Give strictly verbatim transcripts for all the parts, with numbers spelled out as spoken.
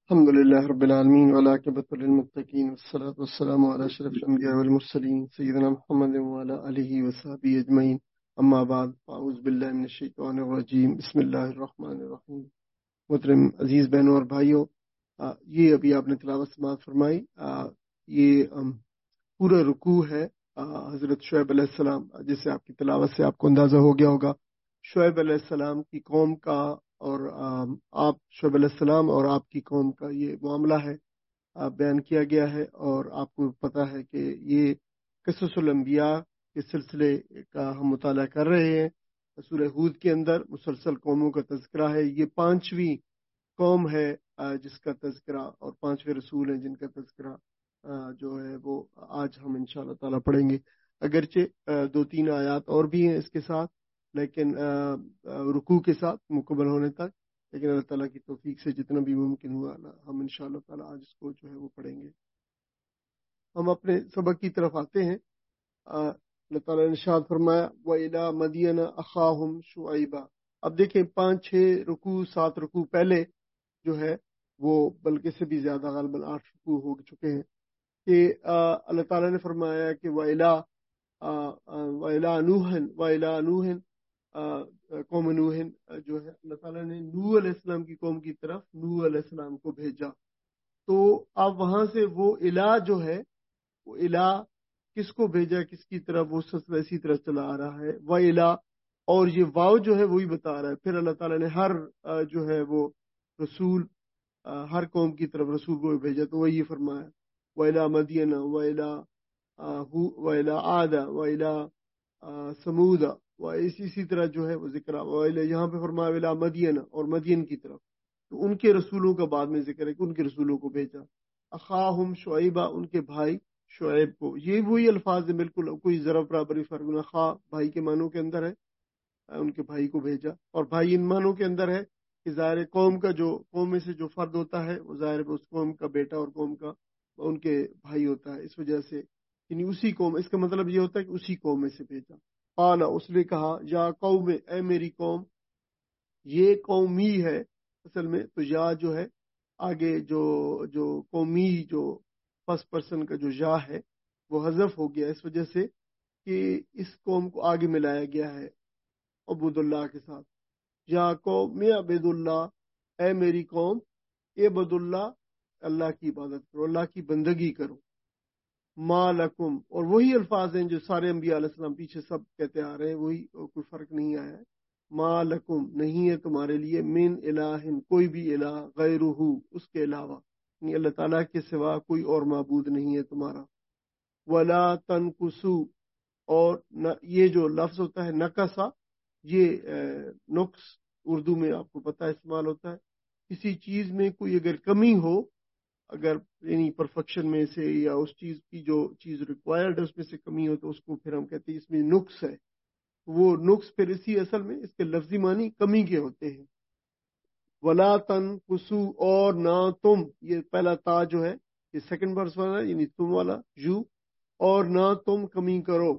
الحمد لله رب العالمين والعاقبة للمتقين والصلاة والسلام على أشرف الأنبياء والمرسلين سيدنا محمد وعلى آله وصحبه أجمعين أما بعد أعوذ بالله من الشيطان الرجيم بسم الله الرحمن الرحيم. محترم عزیز بہنوں اور بھائیوں، آ، یہ ابھی آپ نے تلاوت سماعت فرمائی، آ، یہ ام، پورا رکوع ہے آ، حضرت شعیب علیہ السلام، جیسے آپ کی تلاوت سے آپ کو اندازہ ہو گیا ہوگا شعیب علیہ السلام کی قوم کا اور آم، آپ شعیب علیہ السلام اور آپ کی قوم کا یہ معاملہ ہے، آ، بیان کیا گیا ہے. اور آپ کو پتہ ہے کہ یہ قصص الانبیاء کے سلسلے کا ہم مطالعہ کر رہے ہیں. سورہ ہود کے اندر مسلسل قوموں کا تذکرہ ہے. یہ پانچویں قوم ہے آ، جس کا تذکرہ، اور پانچویں رسول ہیں جن کا تذکرہ آ، جو ہے وہ آج ہم ان شاء اللہ تعالیٰ پڑھیں گے. اگرچہ آ، دو تین آیات اور بھی ہیں اس کے ساتھ، لیکن آ، آ، رکوع کے ساتھ مکمل ہونے تک، لیکن اللہ تعالیٰ کی توفیق سے جتنا بھی ممکن ہوا ہم ان شاء اللہ تعالیٰ آج اس کو جو ہے وہ پڑھیں گے. ہم اپنے سبق کی طرف آتے ہیں. آ، اللہ تعالیٰ نے ارشاد فرمایا وَإِلَىٰ مَدْيَنَ أَخَاهُمْ شُعَيْبًا. اب دیکھیں پانچ چھ رکوع سات رکوع پہلے جو ہے وہ بلکہ سے بھی زیادہ غالباً آٹھ رکوع ہو چکے ہیں کہ آ، اللہ تعالیٰ نے فرمایا کہ وَإِلَىٰ وَإِلَىٰ نُوحٍ وَإِلَىٰ نُوحٍ قوم نوح جو ہے اللہ تعالیٰ نے نوح علیہ السلام کی قوم کی طرف نوح علیہ السلام کو بھیجا. تو اب وہاں سے وہ الہ جو ہے، وہ الہ کس کو بھیجا کس کی طرف، وہ سلسلہ اسی طرح چلا آ رہا ہے. وہ الہ اور یہ واو جو ہے وہی بتا رہا ہے. پھر اللہ تعالیٰ نے ہر آ، جو ہے وہ رسول آ، ہر قوم کی طرف رسول کو بھیجا. تو وہی فرمایا وہ الہ مدینہ و الہ و الہ عاد و الہ سمود و اسی اسی طرح جو ہے وہ ذکر و الہ، یہاں پہ فرمایا الہ مدینہ اور مدین کی طرف. تو ان کے رسولوں کا بعد میں ذکر ہے کہ ان کے رسولوں کو بھیجا. اخاہم شعیبہ، ان کے بھائی شعیب کو. یہ وہی الفاظ ہیں، بالکل کوئی ذرا برابری فرق نہ. خواہ بھائی کے معنوں کے اندر ہے، ان کے بھائی کو بھیجا. اور بھائی ان معنوں کے اندر ہے کہ ظاہر قوم کا جو قوم میں سے جو فرد ہوتا ہے وہ ظاہر اس قوم کا بیٹا اور قوم کا ان کے بھائی ہوتا ہے. اس وجہ سے یعنی اسی قوم، اس کا مطلب یہ ہوتا ہے کہ اسی قوم میں سے بھیجا. قال، اس نے کہا یا قوم، اے میری قوم. یہ قومی ہے اصل میں، تو یا جو ہے آگے جو جو قومی جو فرسٹ پرسن کا جو یا ہے وہ حذف ہو گیا اس وجہ سے کہ اس قوم کو آگے ملایا گیا ہے عبود اللہ کے ساتھ. یا قوم عبید اللہ، اے میری قوم عبد اللہ، اللہ کی عبادت کرو، اللہ کی بندگی کرو. ما لکم، اور وہی الفاظ ہیں جو سارے انبیاء علیہ السلام پیچھے سب کہتے آ رہے ہیں، وہی، کوئی فرق نہیں آیا ہے. ما لکم، نہیں ہے تمہارے لیے، من الہ، کوئی بھی الہ، غیرہ، اس کے علاوہ، یعنی اللہ تعالیٰ کے سوا کوئی اور معبود نہیں ہے تمہارا. ولا تنقصو، اور یہ جو لفظ ہوتا ہے نقصا، یہ نقص اردو میں آپ کو پتہ استعمال ہوتا ہے. کسی چیز میں کوئی اگر کمی ہو، اگر یعنی پرفیکشن میں سے یا اس چیز کی جو چیز ریکوائرڈ ہے اس میں سے کمی ہو، تو اس کو پھر ہم کہتے ہیں اس میں نقص ہے. وہ نقص پھر اسی اصل میں اس کے لفظی معنی کمی کے ہوتے ہیں. ولا تنقصو، اور نہ تم، یہ پہلا تا جو ہے یہ سیکنڈ ورس والا یعنی تم والا یو، اور نہ تم کمی کرو.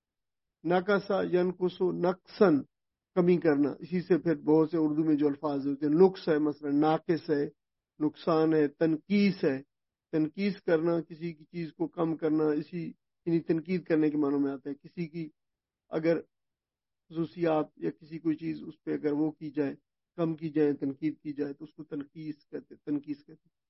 نقصا ینقصو نقصن، کمی کرنا. اسی سے پھر بہت سے اردو میں جو الفاظ ہوتے ہیں، نقص ہے مثلا، ناقص ہے، نقصان ہے، تنقیص ہے. تنقیص کرنا، کسی کی چیز کو کم کرنا، اسی یعنی تنقید کرنے کے معنوں میں آتا ہے. کسی کی اگر خصوصیات یا کسی کوئی چیز اس پہ اگر وہ کی جائے، کم کی جائے، تنقید کی جائے، تو اس کو تنقیص کہتے تنقیص کہتے ہیں.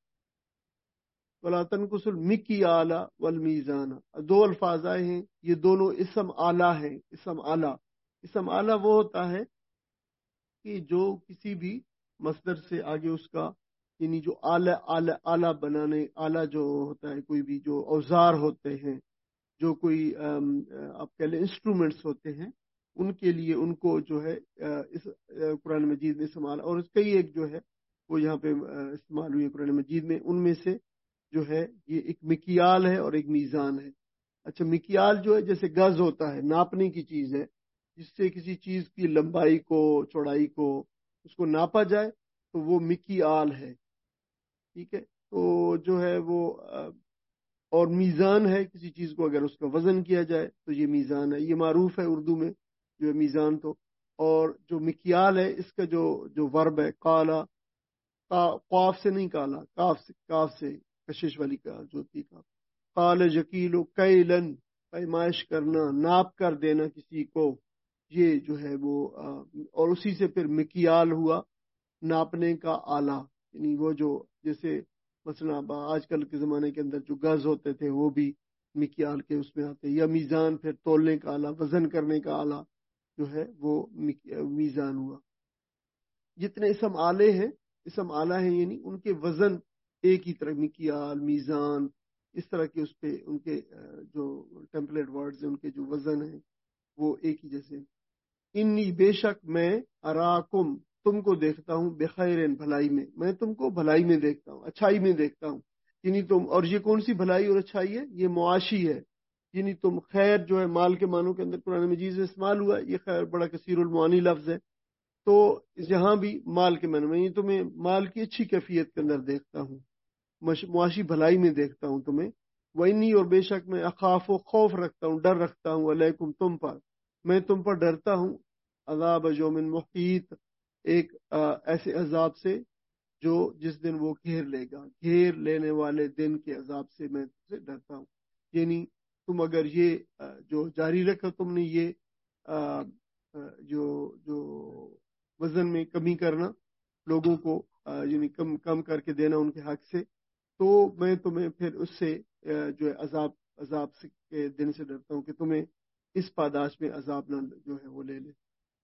ولا تنقص المکیال والمیزان، دو الفاظ آئے ہیں، یہ دونوں اسم آلہ ہیں. اسم آلہ، اسم آلہ وہ ہوتا ہے کہ جو کسی بھی مصدر سے آگے اس کا یعنی جو آلہ آلہ آلہ بنانے، آلہ جو ہوتا ہے، کوئی بھی جو اوزار ہوتے ہیں، جو کوئی آپ کہہ لیں انسٹرومنٹس ہوتے ہیں، ان کے لیے ان کو جو ہے اس قرآن مجید میں استعمال، اور اس کئی ایک جو ہے وہ یہاں پہ استعمال ہوئی ہے قرآن مجید میں. ان میں سے جو ہے یہ ایک مکیال ہے اور ایک میزان ہے. اچھا، مکیال جو ہے جیسے گز ہوتا ہے، ناپنے کی چیز ہے، جس سے کسی چیز کی لمبائی کو، چوڑائی کو، اس کو ناپا جائے تو وہ مکیال ہے. ٹھیک ہے، تو جو ہے وہ، اور میزان ہے کسی چیز کو اگر اس کا وزن کیا جائے تو یہ میزان ہے. یہ معروف ہے اردو میں جو ہے میزان. تو اور جو مکیال ہے اس کا جو جو ورب ہے قالا، قاف سے نہیں کالا، کاف سے، کاف سے کشش والی کا جو ہوتی ہے۔ قال یکیل کیلن، پیمائش کرنا، ناپ کر دینا کسی کو، یہ جو ہے وہ، اور اسی سے پھر مکیال ہوا، ناپنے کا آلہ، یعنی وہ جو جیسے مثلا آج کل کے زمانے کے اندر جو گز ہوتے تھے وہ بھی مکیال کے اس میں آتے، یا میزان، پھر تولنے کا آلہ، وزن کرنے کا آلہ جو ہے وہ میزان ہوا۔ جتنے اسم آلے ہیں، اسم آلہ ہیں یعنی ان کے وزن ایک ہی طرح، مکیال، میزان، اس طرح کے اس پہ ان کے جو ٹیمپلیٹ ورڈز ہیں ان کے جو وزن ہیں وہ ایک ہی جیسے۔ انی بے شک میں، اراکم تم کو دیکھتا ہوں، بخیر بھلائی میں، میں تم کو بھلائی میں دیکھتا ہوں، اچھائی میں دیکھتا ہوں، یعنی تم، اور یہ کون سی بھلائی اور اچھائی ہے؟ یہ معاشی ہے، یعنی تم خیر جو ہے مال کے معنوں کے اندر قرآن مجید میں استعمال ہوا، یہ خیر بڑا کثیر المعانی لفظ ہے، تو یہاں بھی مال کے معنی میں، یعنی تمہیں مال کی اچھی کیفیت کے اندر دیکھتا ہوں، معاشی بھلائی میں دیکھتا ہوں تمہیں۔ وَإِنِّي، اور بے شک میں، اخاف و خوف رکھتا ہوں، ڈر رکھتا ہوں، علیکم تم پر، میں تم پر ڈرتا ہوں، عذاب یوم محیط، ایک ایسے عذاب سے جو جس دن وہ گھیر لے گا، گھیر لینے والے دن کے عذاب سے میں تم سے ڈرتا ہوں۔ یعنی تم اگر یہ جو جاری رکھا تم نے یہ جو جو وزن میں کمی کرنا، لوگوں کو یعنی کم کم کر کے دینا ان کے حق سے، تو میں تمہیں پھر اس سے جو ہے عذاب عذاب کے دن سے ڈرتا ہوں کہ تمہیں اس پاداش میں عذاب نہ جو ہے وہ لے لے۔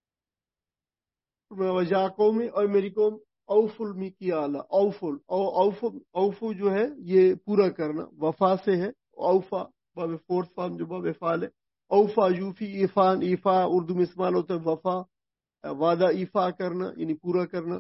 وجہ قوم، اور میری قوم، اوف المیکیال، اوفل او اوف اوفو جو ہے یہ پورا کرنا، وفا سے ہے، اوفا باب فورتھ فارم جو باب فعال ہے، اوفا یوفی، ایفان، ایفا اردو میں استعمال ہوتا ہے، وفا وعدہ ایفا کرنا یعنی پورا کرنا۔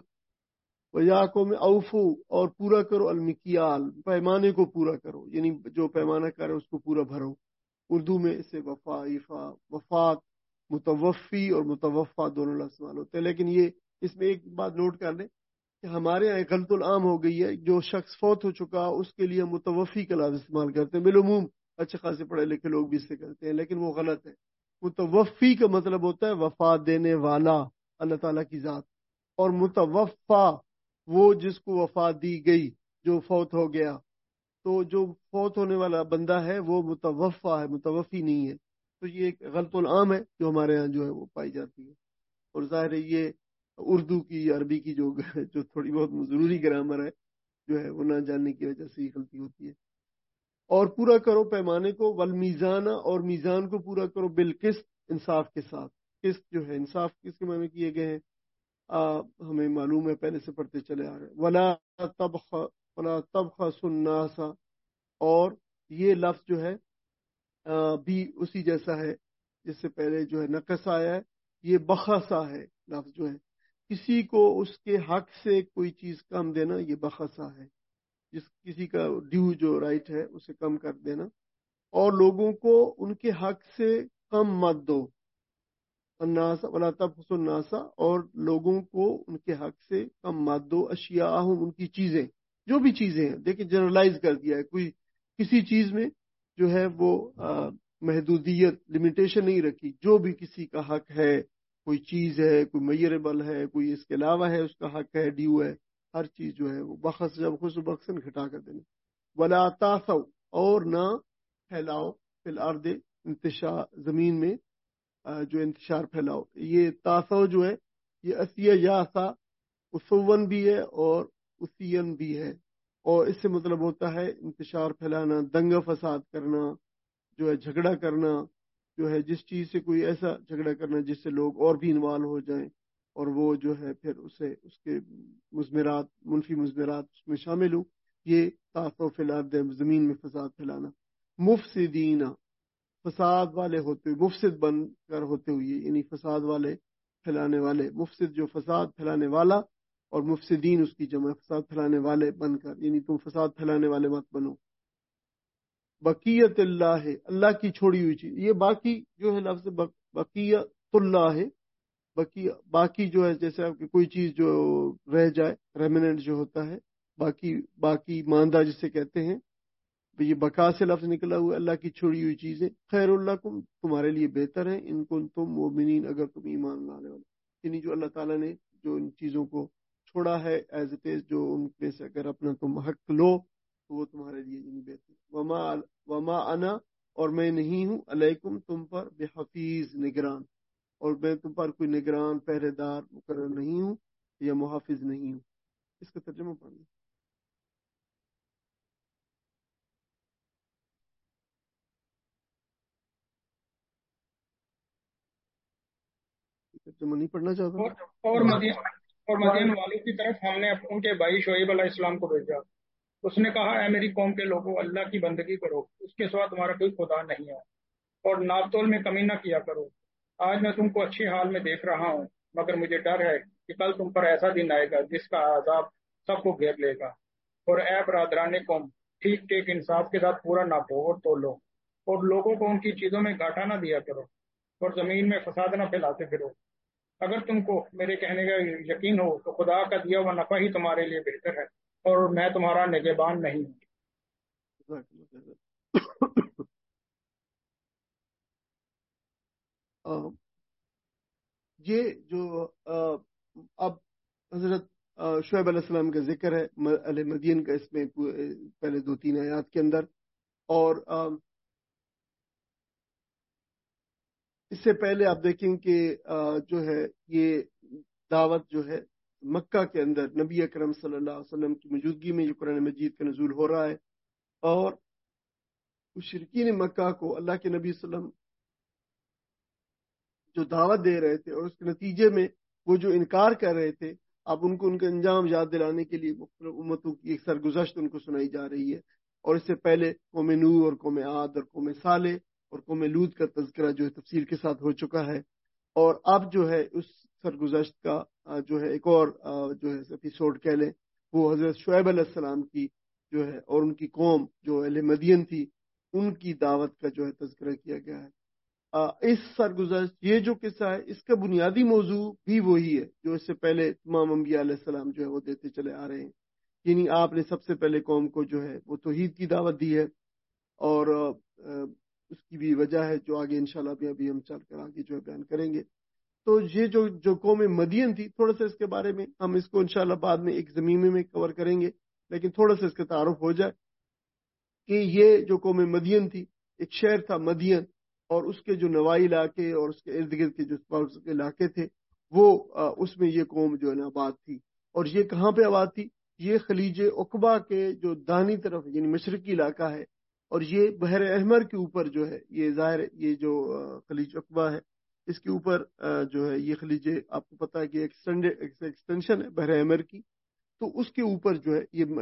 وجہ قوم اوفو، اور پورا کرو، المیکیال، پیمانے کو پورا کرو، یعنی جو پیمانہ کرے اس کو پورا بھرو۔ اردو میں اسے وفا، ایفا، وفات، متوفی اور متوفا دونوں لفظ استعمال ہوتے ہیں، لیکن یہ اس میں ایک بات نوٹ کر لیں کہ ہمارے یہاں ایک غلط العام ہو گئی ہے، جو شخص فوت ہو چکا اس کے لیے متوفی کا لفظ استعمال کرتے ہیں، بالعموم اچھے خاصے پڑھے لکھے لوگ بھی اس سے کرتے ہیں، لیکن وہ غلط ہے۔ متوفی کا مطلب ہوتا ہے وفات دینے والا، اللہ تعالیٰ کی ذات، اور متوفا وہ جس کو وفات دی گئی، جو فوت ہو گیا، تو جو فوت ہونے والا بندہ ہے وہ متوفا ہے، متوفی نہیں ہے۔ تو یہ ایک غلط العام ہے جو ہمارے ہاں جو ہے وہ پائی جاتی ہے، اور ظاہر ہے یہ اردو کی، عربی کی جو جو تھوڑی بہت ضروری گرامر ہے جو ہے وہ نہ جاننے کی وجہ سے یہ غلطی ہوتی ہے۔ اور پورا کرو پیمانے کو، والمیزان، اور میزان کو پورا کرو، بالقسط، انصاف کے ساتھ۔ قسط جو ہے انصاف کس کے معنی کیے گئے ہیں آ, ہمیں معلوم ہے، پہلے سے پڑھتے چلے آ رہے ہیں۔ ولا تبخ ولا تبخسوا الناس، اور یہ لفظ جو ہے آ, بھی اسی جیسا ہے جس سے پہلے جو ہے نقص آیا ہے، یہ بخسا ہے لفظ جو ہے، کسی کو اس کے حق سے کوئی چیز کم دینا، یہ بخسا ہے، جس کسی کا ڈیو جو رائٹ ہے اسے کم کر دینا، اور لوگوں کو ان کے حق سے کم مت دو، الناس ولا تبخسوا الناس، اور لوگوں کو ان کے حق سے کم مت دو، اشیاءہم، ان کی چیزیں، جو بھی چیزیں ہیں، دیکھیں جنرلائز کر دیا ہے، کوئی کسی چیز میں جو ہے وہ محدودیت، لمیٹیشن نہیں رکھی، جو بھی کسی کا حق ہے، کوئی چیز ہے، کوئی میئربل ہے، کوئی اس کے علاوہ ہے اس کا حق ہے، ڈیو ہے، ہر چیز جو ہے وہ بخس، جب خس بخسن گھٹا کر دینا۔ ولا تعثوا، اور نہ پھیلاؤ، فی الارض، انتشار، زمین میں جو انتشار پھیلاؤ، یہ تاسو جو ہے یہ اسیہ یاسا، اسون بھی ہے اور اسین بھی ہے، اور اس سے مطلب ہوتا ہے انتشار پھیلانا، دنگا فساد کرنا، جو ہے جھگڑا کرنا، جو ہے جس چیز سے کوئی ایسا جھگڑا کرنا جس سے لوگ اور بھی انوالو ہو جائیں، اور وہ جو ہے پھر اسے اس کے مضمرات، منفی مضمرات اس میں شامل ہوں، یہ تاسو فی الارض، زمین میں فساد پھیلانا۔ مفسدین، فساد والے ہوتے ہوئے، مفسد بن کر ہوتے ہوئے، یعنی فساد والے، پھیلانے والے، مفسد جو فساد پھیلانے والا، اور مفسدین اس کی جمع، فساد پھیلانے والے بن کر، یعنی تم فساد پھیلانے والے مت بنو۔ بقیت اللہ ہے، اللہ کی چھوڑی ہوئی چیز، یہ باقی جو ہے لفظ بقیت اللہ ہے، باقی باقی جو ہے جیسے آپ کی کوئی چیز جو رہ جائے، ریمننٹ جو ہوتا ہے، باقی باقی ماندہ جسے کہتے ہیں، یہ بقا سے لفظ نکلا ہوا، اللہ کی چھوڑی ہوئی چیزیں، خیر لکم، تمہارے لیے بہتر ہیں، ان کنتم مؤمنین، اگر تم ایمان لانے والے، یعنی جو اللہ تعالیٰ نے جو ان چیزوں کو چھوڑا ہے ایز اٹ از، جو ان میں سے اگر اپنا تم حق لو تو وہ تمہارے لیے یعنی بہتر. وما وما انا، اور میں نہیں ہوں، علیکم تم پر، بحفیظ نگران، اور میں تم پر کوئی نگران پہرے دار مقرر نہیں ہوں یا محافظ نہیں ہوں. اس کا ترجمہ پڑھ لیں. ترجمہ نہیں پڑھنا چاہتا. اور اور مدین اور مدین والوں کی طرف ہم نے ان کے بھائی شعیب علیہ السلام کو بھیجا. اس نے کہا، اے میری قوم کے لوگوں، اللہ کی بندگی کرو، اس کے سوا تمہارا کوئی خدا نہیں ہے، اور ناپ تول میں کمی نہ کیا کرو. آج میں تم کو اچھی حال میں دیکھ رہا ہوں، مگر مجھے ڈر ہے کہ کل تم پر ایسا دن آئے گا جس کا عذاب سب کو گھیر لے گا. اور اے برادران قوم، ٹھیک ٹھیک انصاف کے ساتھ پورا ناپو اور تولو، اور لوگوں کو ان کی چیزوں میں گھاٹا نہ دیا کرو، اور زمین میں فساد نہ پھیلاتے پھرو. اگر تم کو میرے کہنے کا یقین ہو تو خدا کا دیا ہوا نفع ہی تمہارے لیے بہتر ہے، اور میں تمہارا نگہبان نہیں ہوں. یہ جو اب حضرت شعیب علیہ السلام کا ذکر ہے اہل مدین کا، اس میں پہلے دو تین آیات کے اندر. اور اس سے پہلے آپ دیکھیں کہ جو ہے یہ دعوت جو ہے مکہ کے اندر نبی اکرم صلی اللہ علیہ وسلم کی موجودگی میں یہ قرآن مجید کا نزول ہو رہا ہے. اور مشرکین مکہ کو اللہ کے نبی صلی اللہ علیہ وسلم جو دعوت دے رہے تھے اور اس کے نتیجے میں وہ جو انکار کر رہے تھے، اب ان کو ان کا انجام یاد دلانے کے لیے مختلف امتوں کی ایک سرگزشت ان کو سنائی جا رہی ہے. اور اس سے پہلے قوم نوح اور قوم عاد اور قوم صالح اور قوم لوط کا تذکرہ جو ہے تفصیل کے ساتھ ہو چکا ہے. اور اب جو ہے اس سرگزشت کا جو ہے ایک اور جو ہے ایپیسوڈ کہہ لیں، وہ حضرت شعیب علیہ السلام کی جو ہے اور ان کی قوم جو اہل مدین تھی ان کی دعوت کا جو ہے تذکرہ کیا گیا ہے. اس سرگزشت یہ جو قصہ ہے اس کا بنیادی موضوع بھی وہی ہے جو اس سے پہلے تمام انبیاء علیہ السلام جو ہے وہ دیتے چلے آ رہے ہیں. یعنی آپ نے سب سے پہلے قوم کو جو ہے وہ توحید کی دعوت دی ہے، اور اس کی بھی وجہ ہے جو آگے انشاءاللہ بھی ابھی ہم چل کر آگے جو ہے بیان کریں گے. تو یہ جو جو قوم مدین تھی، تھوڑا سا اس کے بارے میں ہم اس کو انشاءاللہ بعد میں ایک زمین میں کور کریں گے، لیکن تھوڑا سا اس کا تعارف ہو جائے کہ یہ جو قوم مدین تھی، ایک شہر تھا مدین، اور اس کے جو نوائی علاقے اور اس کے ارد گرد کے جو علاقے تھے وہ اس میں یہ قوم جو ہے نا آباد تھی. اور یہ کہاں پہ آباد تھی؟ یہ خلیج عقبہ کے جو دانی طرف یعنی مشرقی علاقہ ہے، اور یہ بحر احمر کے اوپر جو ہے یہ ظاہر یہ جو خلیج عقبہ ہے اس کے اوپر جو ہے یہ خلیج، آپ کو پتا ہے کہ ایکسٹینشن ہے بحر احمر کی، تو اس کے اوپر جو ہے یہ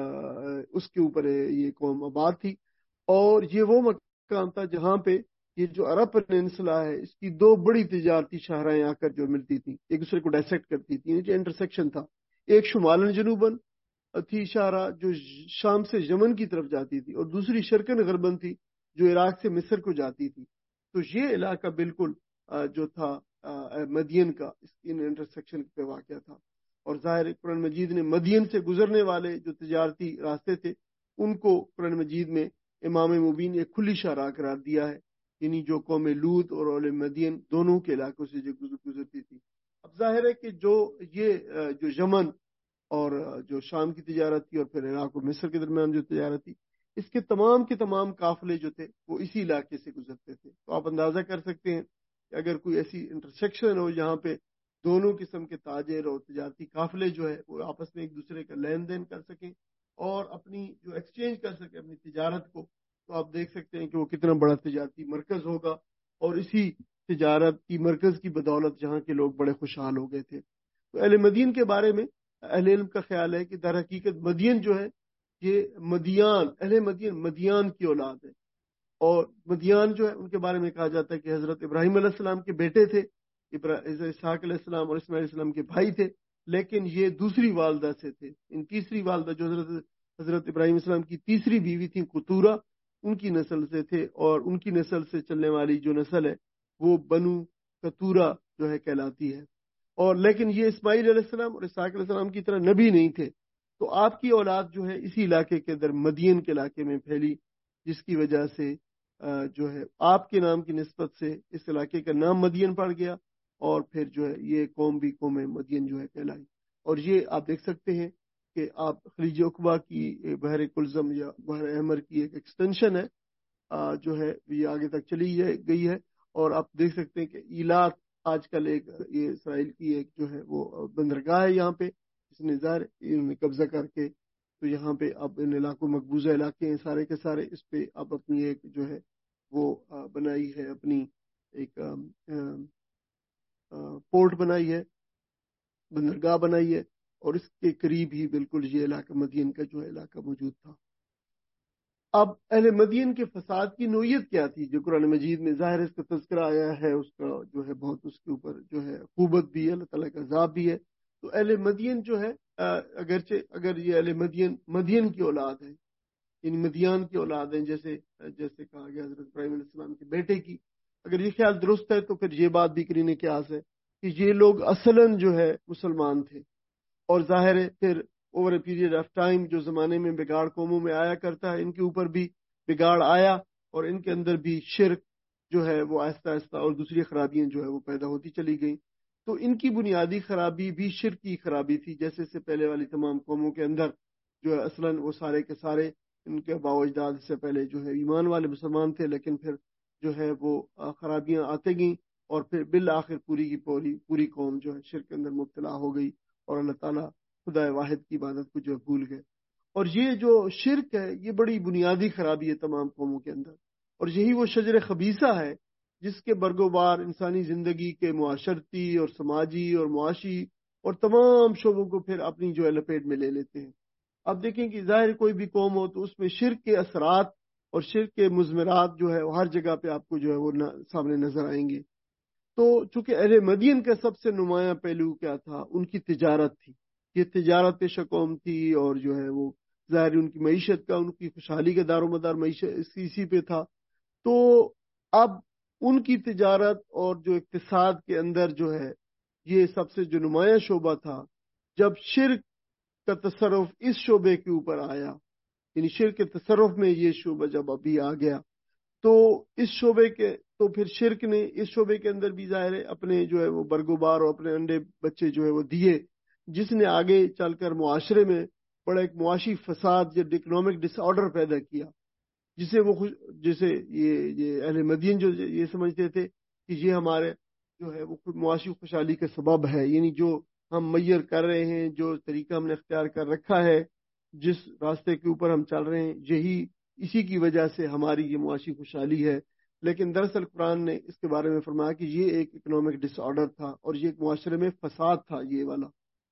اس کے اوپر یہ قوم آباد تھی. اور یہ وہ مقام تھا جہاں پہ یہ جو عرب پیننسلا ہے اس کی دو بڑی تجارتی شاہراہیں آ کر جو ملتی تھیں، ایک دوسرے کو ڈائسیکٹ کرتی تھیں، جو انٹرسیکشن تھا. ایک شمالن جنوباً تھی شاہراہ جو شام سے یمن کی طرف جاتی تھی، اور دوسری شرقن غربن تھی جو عراق سے مصر کو جاتی تھی. تو یہ علاقہ بالکل جو تھا مدین کا اس ان انٹرسیکشن پہ واقع تھا. اور ظاہر قرآن مجید نے مدین سے گزرنے والے جو تجارتی راستے تھے ان کو قرآن مجید میں امام مبین ایک کھلی شاہراہ قرار دیا ہے، یعنی جو قوم لوط اور اہل مدین دونوں کے علاقوں سے جو گزرتی تھی. اب ظاہر ہے کہ جو یہ جو یمن اور جو شام کی تجارت تھی اور پھر عراق اور مصر کے درمیان جو تجارت تھی، اس کے تمام کے تمام قافلے جو تھے وہ اسی علاقے سے گزرتے تھے. تو آپ اندازہ کر سکتے ہیں کہ اگر کوئی ایسی انٹرسیکشن ہو جہاں پہ دونوں قسم کے تاجر اور تجارتی قافلے جو ہے وہ آپس میں ایک دوسرے کا لین دین کر سکیں اور اپنی جو ایکسچینج کر سکیں اپنی تجارت کو، تو آپ دیکھ سکتے ہیں کہ وہ کتنا بڑا تجارتی مرکز ہوگا. اور اسی تجارت کی مرکز کی بدولت جہاں کے لوگ بڑے خوشحال ہو گئے تھے. تو اہل مدین کے بارے میں اہل علم کا خیال ہے کہ در حقیقت مدین جو ہے یہ مدیان اہل مدین مدیان کی اولاد ہے. اور مدیان جو ہے ان کے بارے میں کہا جاتا ہے کہ حضرت ابراہیم علیہ السلام کے بیٹے تھے، اسحاق علیہ السلام اور اسماعیل علیہ السلام کے بھائی تھے، لیکن یہ دوسری والدہ سے تھے. ان تیسری والدہ جو حضرت حضرت ابراہیم علیہ السلام کی تیسری بیوی تھی قطورہ، ان کی نسل سے تھے. اور ان کی نسل سے چلنے والی جو نسل ہے وہ بنو قطورہ جو ہے کہلاتی ہے. اور لیکن یہ اسماعیل علیہ السلام اور اسحاق علیہ السلام کی طرح نبی نہیں تھے. تو آپ کی اولاد جو ہے اسی علاقے کے اندر مدین کے علاقے میں پھیلی، جس کی وجہ سے جو ہے آپ کے نام کی نسبت سے اس علاقے کا نام مدین پڑ گیا، اور پھر جو ہے یہ قوم بھی قوم مدین جو ہے کہلائی. اور یہ آپ دیکھ سکتے ہیں کہ آپ خلیج عقبہ کی بحر کلزم یا بحر احمر کی ایک ایکسٹینشن ہے جو ہے یہ آگے تک چلی گئی ہے، اور آپ دیکھ سکتے ہیں کہ ایلات آج کل ایک یہ اسرائیل کی ایک جو ہے وہ بندرگاہ ہے یہاں پہ، اس نے ظاہر انہوں نے قبضہ کر کے تو یہاں پہ اب ان علاقوں مقبوضہ علاقے ہیں سارے کے سارے، اس پہ اب اپنی ایک جو ہے وہ بنائی ہے، اپنی ایک پورٹ بنائی ہے، بندرگاہ بنائی ہے، اور اس کے قریب ہی بالکل یہ علاقہ مدین کا جو ہے علاقہ موجود تھا۔ اب اہل مدین کے فساد کی نوعیت کیا تھی جو قرآن مجید میں ظاہر اس کا تذکرہ آیا ہے، اس کا جو ہے بہت اس کے اوپر جو ہے عقوبت بھی ہے، اللہ تعالیٰ کا عذاب بھی ہے۔ تو اہل مدین جو ہے اگرچہ اگر یہ اہل مدین مدین کی اولاد ہے، یعنی مدیان کی اولاد ہیں، جیسے جیسے کہا گیا حضرت ابراہیم علیہ السلام کے بیٹے کی، اگر یہ خیال درست ہے تو پھر یہ بات بھی قرینہ قیاس ہے کہ یہ لوگ اصلاً جو ہے مسلمان تھے، اور ظاہر ہے پھر over a period of time جو زمانے میں بگاڑ قوموں میں آیا کرتا ہے، ان کے اوپر بھی بگاڑ آیا، اور ان کے اندر بھی شرک جو ہے وہ آہستہ آہستہ اور دوسری خرابیاں جو ہے وہ پیدا ہوتی چلی گئیں۔ تو ان کی بنیادی خرابی بھی شرک کی خرابی تھی، جیسے سے پہلے والی تمام قوموں کے اندر جو ہے اصلاً وہ سارے کے سارے ان کے باو اجداد سے پہلے جو ہے ایمان والے مسلمان تھے، لیکن پھر جو ہے وہ خرابیاں آتے گئیں، اور پھر بالآخر پوری کی پوری پوری قوم جو ہے شرک کے اندر مبتلا ہو گئی، اور اللہ تعالیٰ خدا واحد کی عبادت کو جو بھول گئے۔ اور یہ جو شرک ہے یہ بڑی بنیادی خرابی ہے تمام قوموں کے اندر، اور یہی وہ شجر خبیثہ ہے جس کے برگوبار انسانی زندگی کے معاشرتی اور سماجی اور معاشی اور تمام شعبوں کو پھر اپنی جو ہے لپیٹ میں لے لیتے ہیں۔ اب دیکھیں کہ ظاہر کوئی بھی قوم ہو تو اس میں شرک کے اثرات اور شرک کے مضمرات جو ہے ہر جگہ پہ آپ کو جو ہے وہ سامنے نظر آئیں گے۔ تو چونکہ اہل مدین کا سب سے نمایاں پہلو کیا تھا، ان کی تجارت تھی، یہ تجارت پیشہ قوم تھی، اور جو ہے وہ ظاہر ان کی معیشت کا، ان کی خوشحالی کا دار و مدار معیشت اسی پہ تھا۔ تو اب ان کی تجارت اور جو اقتصاد کے اندر جو ہے یہ سب سے جو نمایاں شعبہ تھا، جب شرک کا تصرف اس شعبے کے اوپر آیا، یعنی شرک کے تصرف میں یہ شعبہ جب ابھی آ گیا، تو اس شعبے کے تو پھر شرک نے اس شعبے کے اندر بھی ظاہر ہے اپنے جو ہے وہ برگوبار اور اپنے انڈے بچے جو ہے وہ دیے، جس نے آگے چل کر معاشرے میں بڑا ایک معاشی فساد یا اکنامک ڈس آرڈر پیدا کیا، جسے وہ جسے یہ یہ اہل مدین جو یہ سمجھتے تھے کہ یہ ہمارے جو ہے وہ معاشی خوشحالی کا سبب ہے، یعنی جو ہم میئر کر رہے ہیں، جو طریقہ ہم نے اختیار کر رکھا ہے، جس راستے کے اوپر ہم چل رہے ہیں، یہی اسی کی وجہ سے ہماری یہ معاشی خوشحالی ہے۔ لیکن دراصل قرآن نے اس کے بارے میں فرمایا کہ یہ ایک اکنامک ڈس آرڈر تھا، اور یہ ایک معاشرے میں فساد تھا یہ والا۔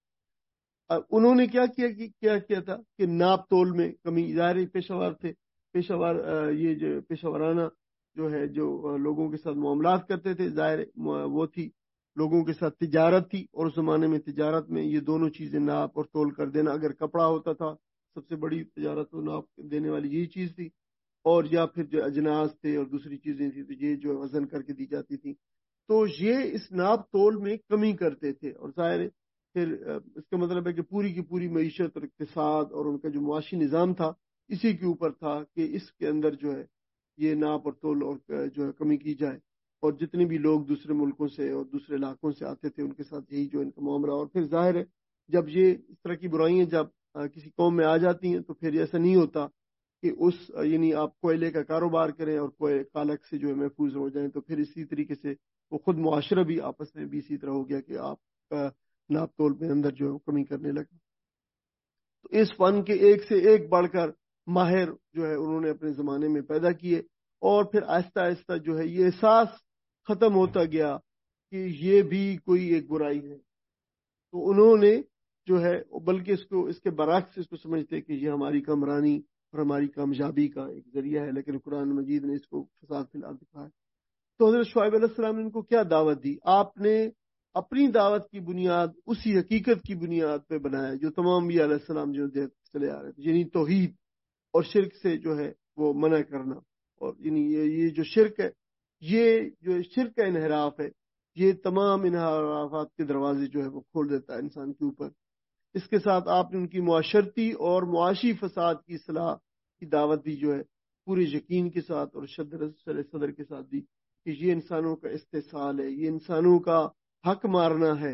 انہوں نے کیا کیا کیا کیا تھا کہ ناپ تول میں کمی، ظاہر پیشہ ور تھے، پیشہ ور یہ جو پیشہ ورانہ جو ہے جو لوگوں کے ساتھ معاملات کرتے تھے، ظاہر وہ تھی لوگوں کے ساتھ تجارت تھی، اور اس زمانے میں تجارت میں یہ دونوں چیزیں ناپ اور تول کر دینا، اگر کپڑا ہوتا تھا سب سے بڑی تجارت ناپ دینے والی یہی چیز تھی، اور یا پھر جو اجناس تھے اور دوسری چیزیں تھیں تو یہ جو وزن کر کے دی جاتی تھی، تو یہ اس ناپ تول میں کمی کرتے تھے، اور ظاہر پھر اس کا مطلب ہے کہ پوری کی پوری معیشت اور اقتصاد اور ان کا جو معاشی نظام تھا اسی کے اوپر تھا کہ اس کے اندر جو ہے یہ ناپ اور تول اور جو ہے کمی کی جائے، اور جتنے بھی لوگ دوسرے ملکوں سے اور دوسرے علاقوں سے آتے تھے ان کے ساتھ یہی جو ان کا معاملہ۔ اور پھر ظاہر ہے جب یہ اس طرح کی برائیاں جب کسی قوم میں آ جاتی ہیں تو پھر ایسا نہیں ہوتا کہ اس یعنی آپ کوئلے کا کاروبار کریں اور کوئلے کالک سے جو ہے محفوظ ہو جائیں، تو پھر اسی طریقے سے وہ خود معاشرہ بھی آپس میں بھی اسی طرح ہو گیا کہ آپ کا ناپ تول میں اندر جو ہے وہ کمی کرنے لگا۔ تو اس فن کے ایک سے ایک بڑھ کر ماہر جو ہے انہوں نے اپنے زمانے میں پیدا کیے، اور پھر آہستہ آہستہ جو ہے یہ احساس ختم ہوتا گیا کہ یہ بھی کوئی ایک برائی ہے، تو انہوں نے جو ہے بلکہ اس کو اس کے برعکس اس کو سمجھتے کہ یہ ہماری کامرانی اور ہماری کامیابی کا ایک ذریعہ ہے، لیکن قرآن مجید نے اس کو فساد فی الارض دکھایا۔ تو حضرت شعیب علیہ السلام نے ان کو کیا دعوت دی؟ آپ نے اپنی دعوت کی بنیاد اسی حقیقت کی بنیاد پہ بنایا جو تمام بھی علیہ السلام جو چلے آ رہے تھے، یعنی توحید اور شرک سے جو ہے وہ منع کرنا، اور یعنی یہ جو شرک ہے، یہ جو شرک کا انحراف ہے، یہ تمام انحرافات کے دروازے جو ہے وہ کھول دیتا ہے انسان کے اوپر۔ اس کے ساتھ آپ نے ان کی معاشرتی اور معاشی فساد کی اصلاح کی دعوت دی جو ہے پورے یقین کے ساتھ اور شدت صدر کے ساتھ دی کہ یہ انسانوں کا استحصال ہے، یہ انسانوں کا حق مارنا ہے،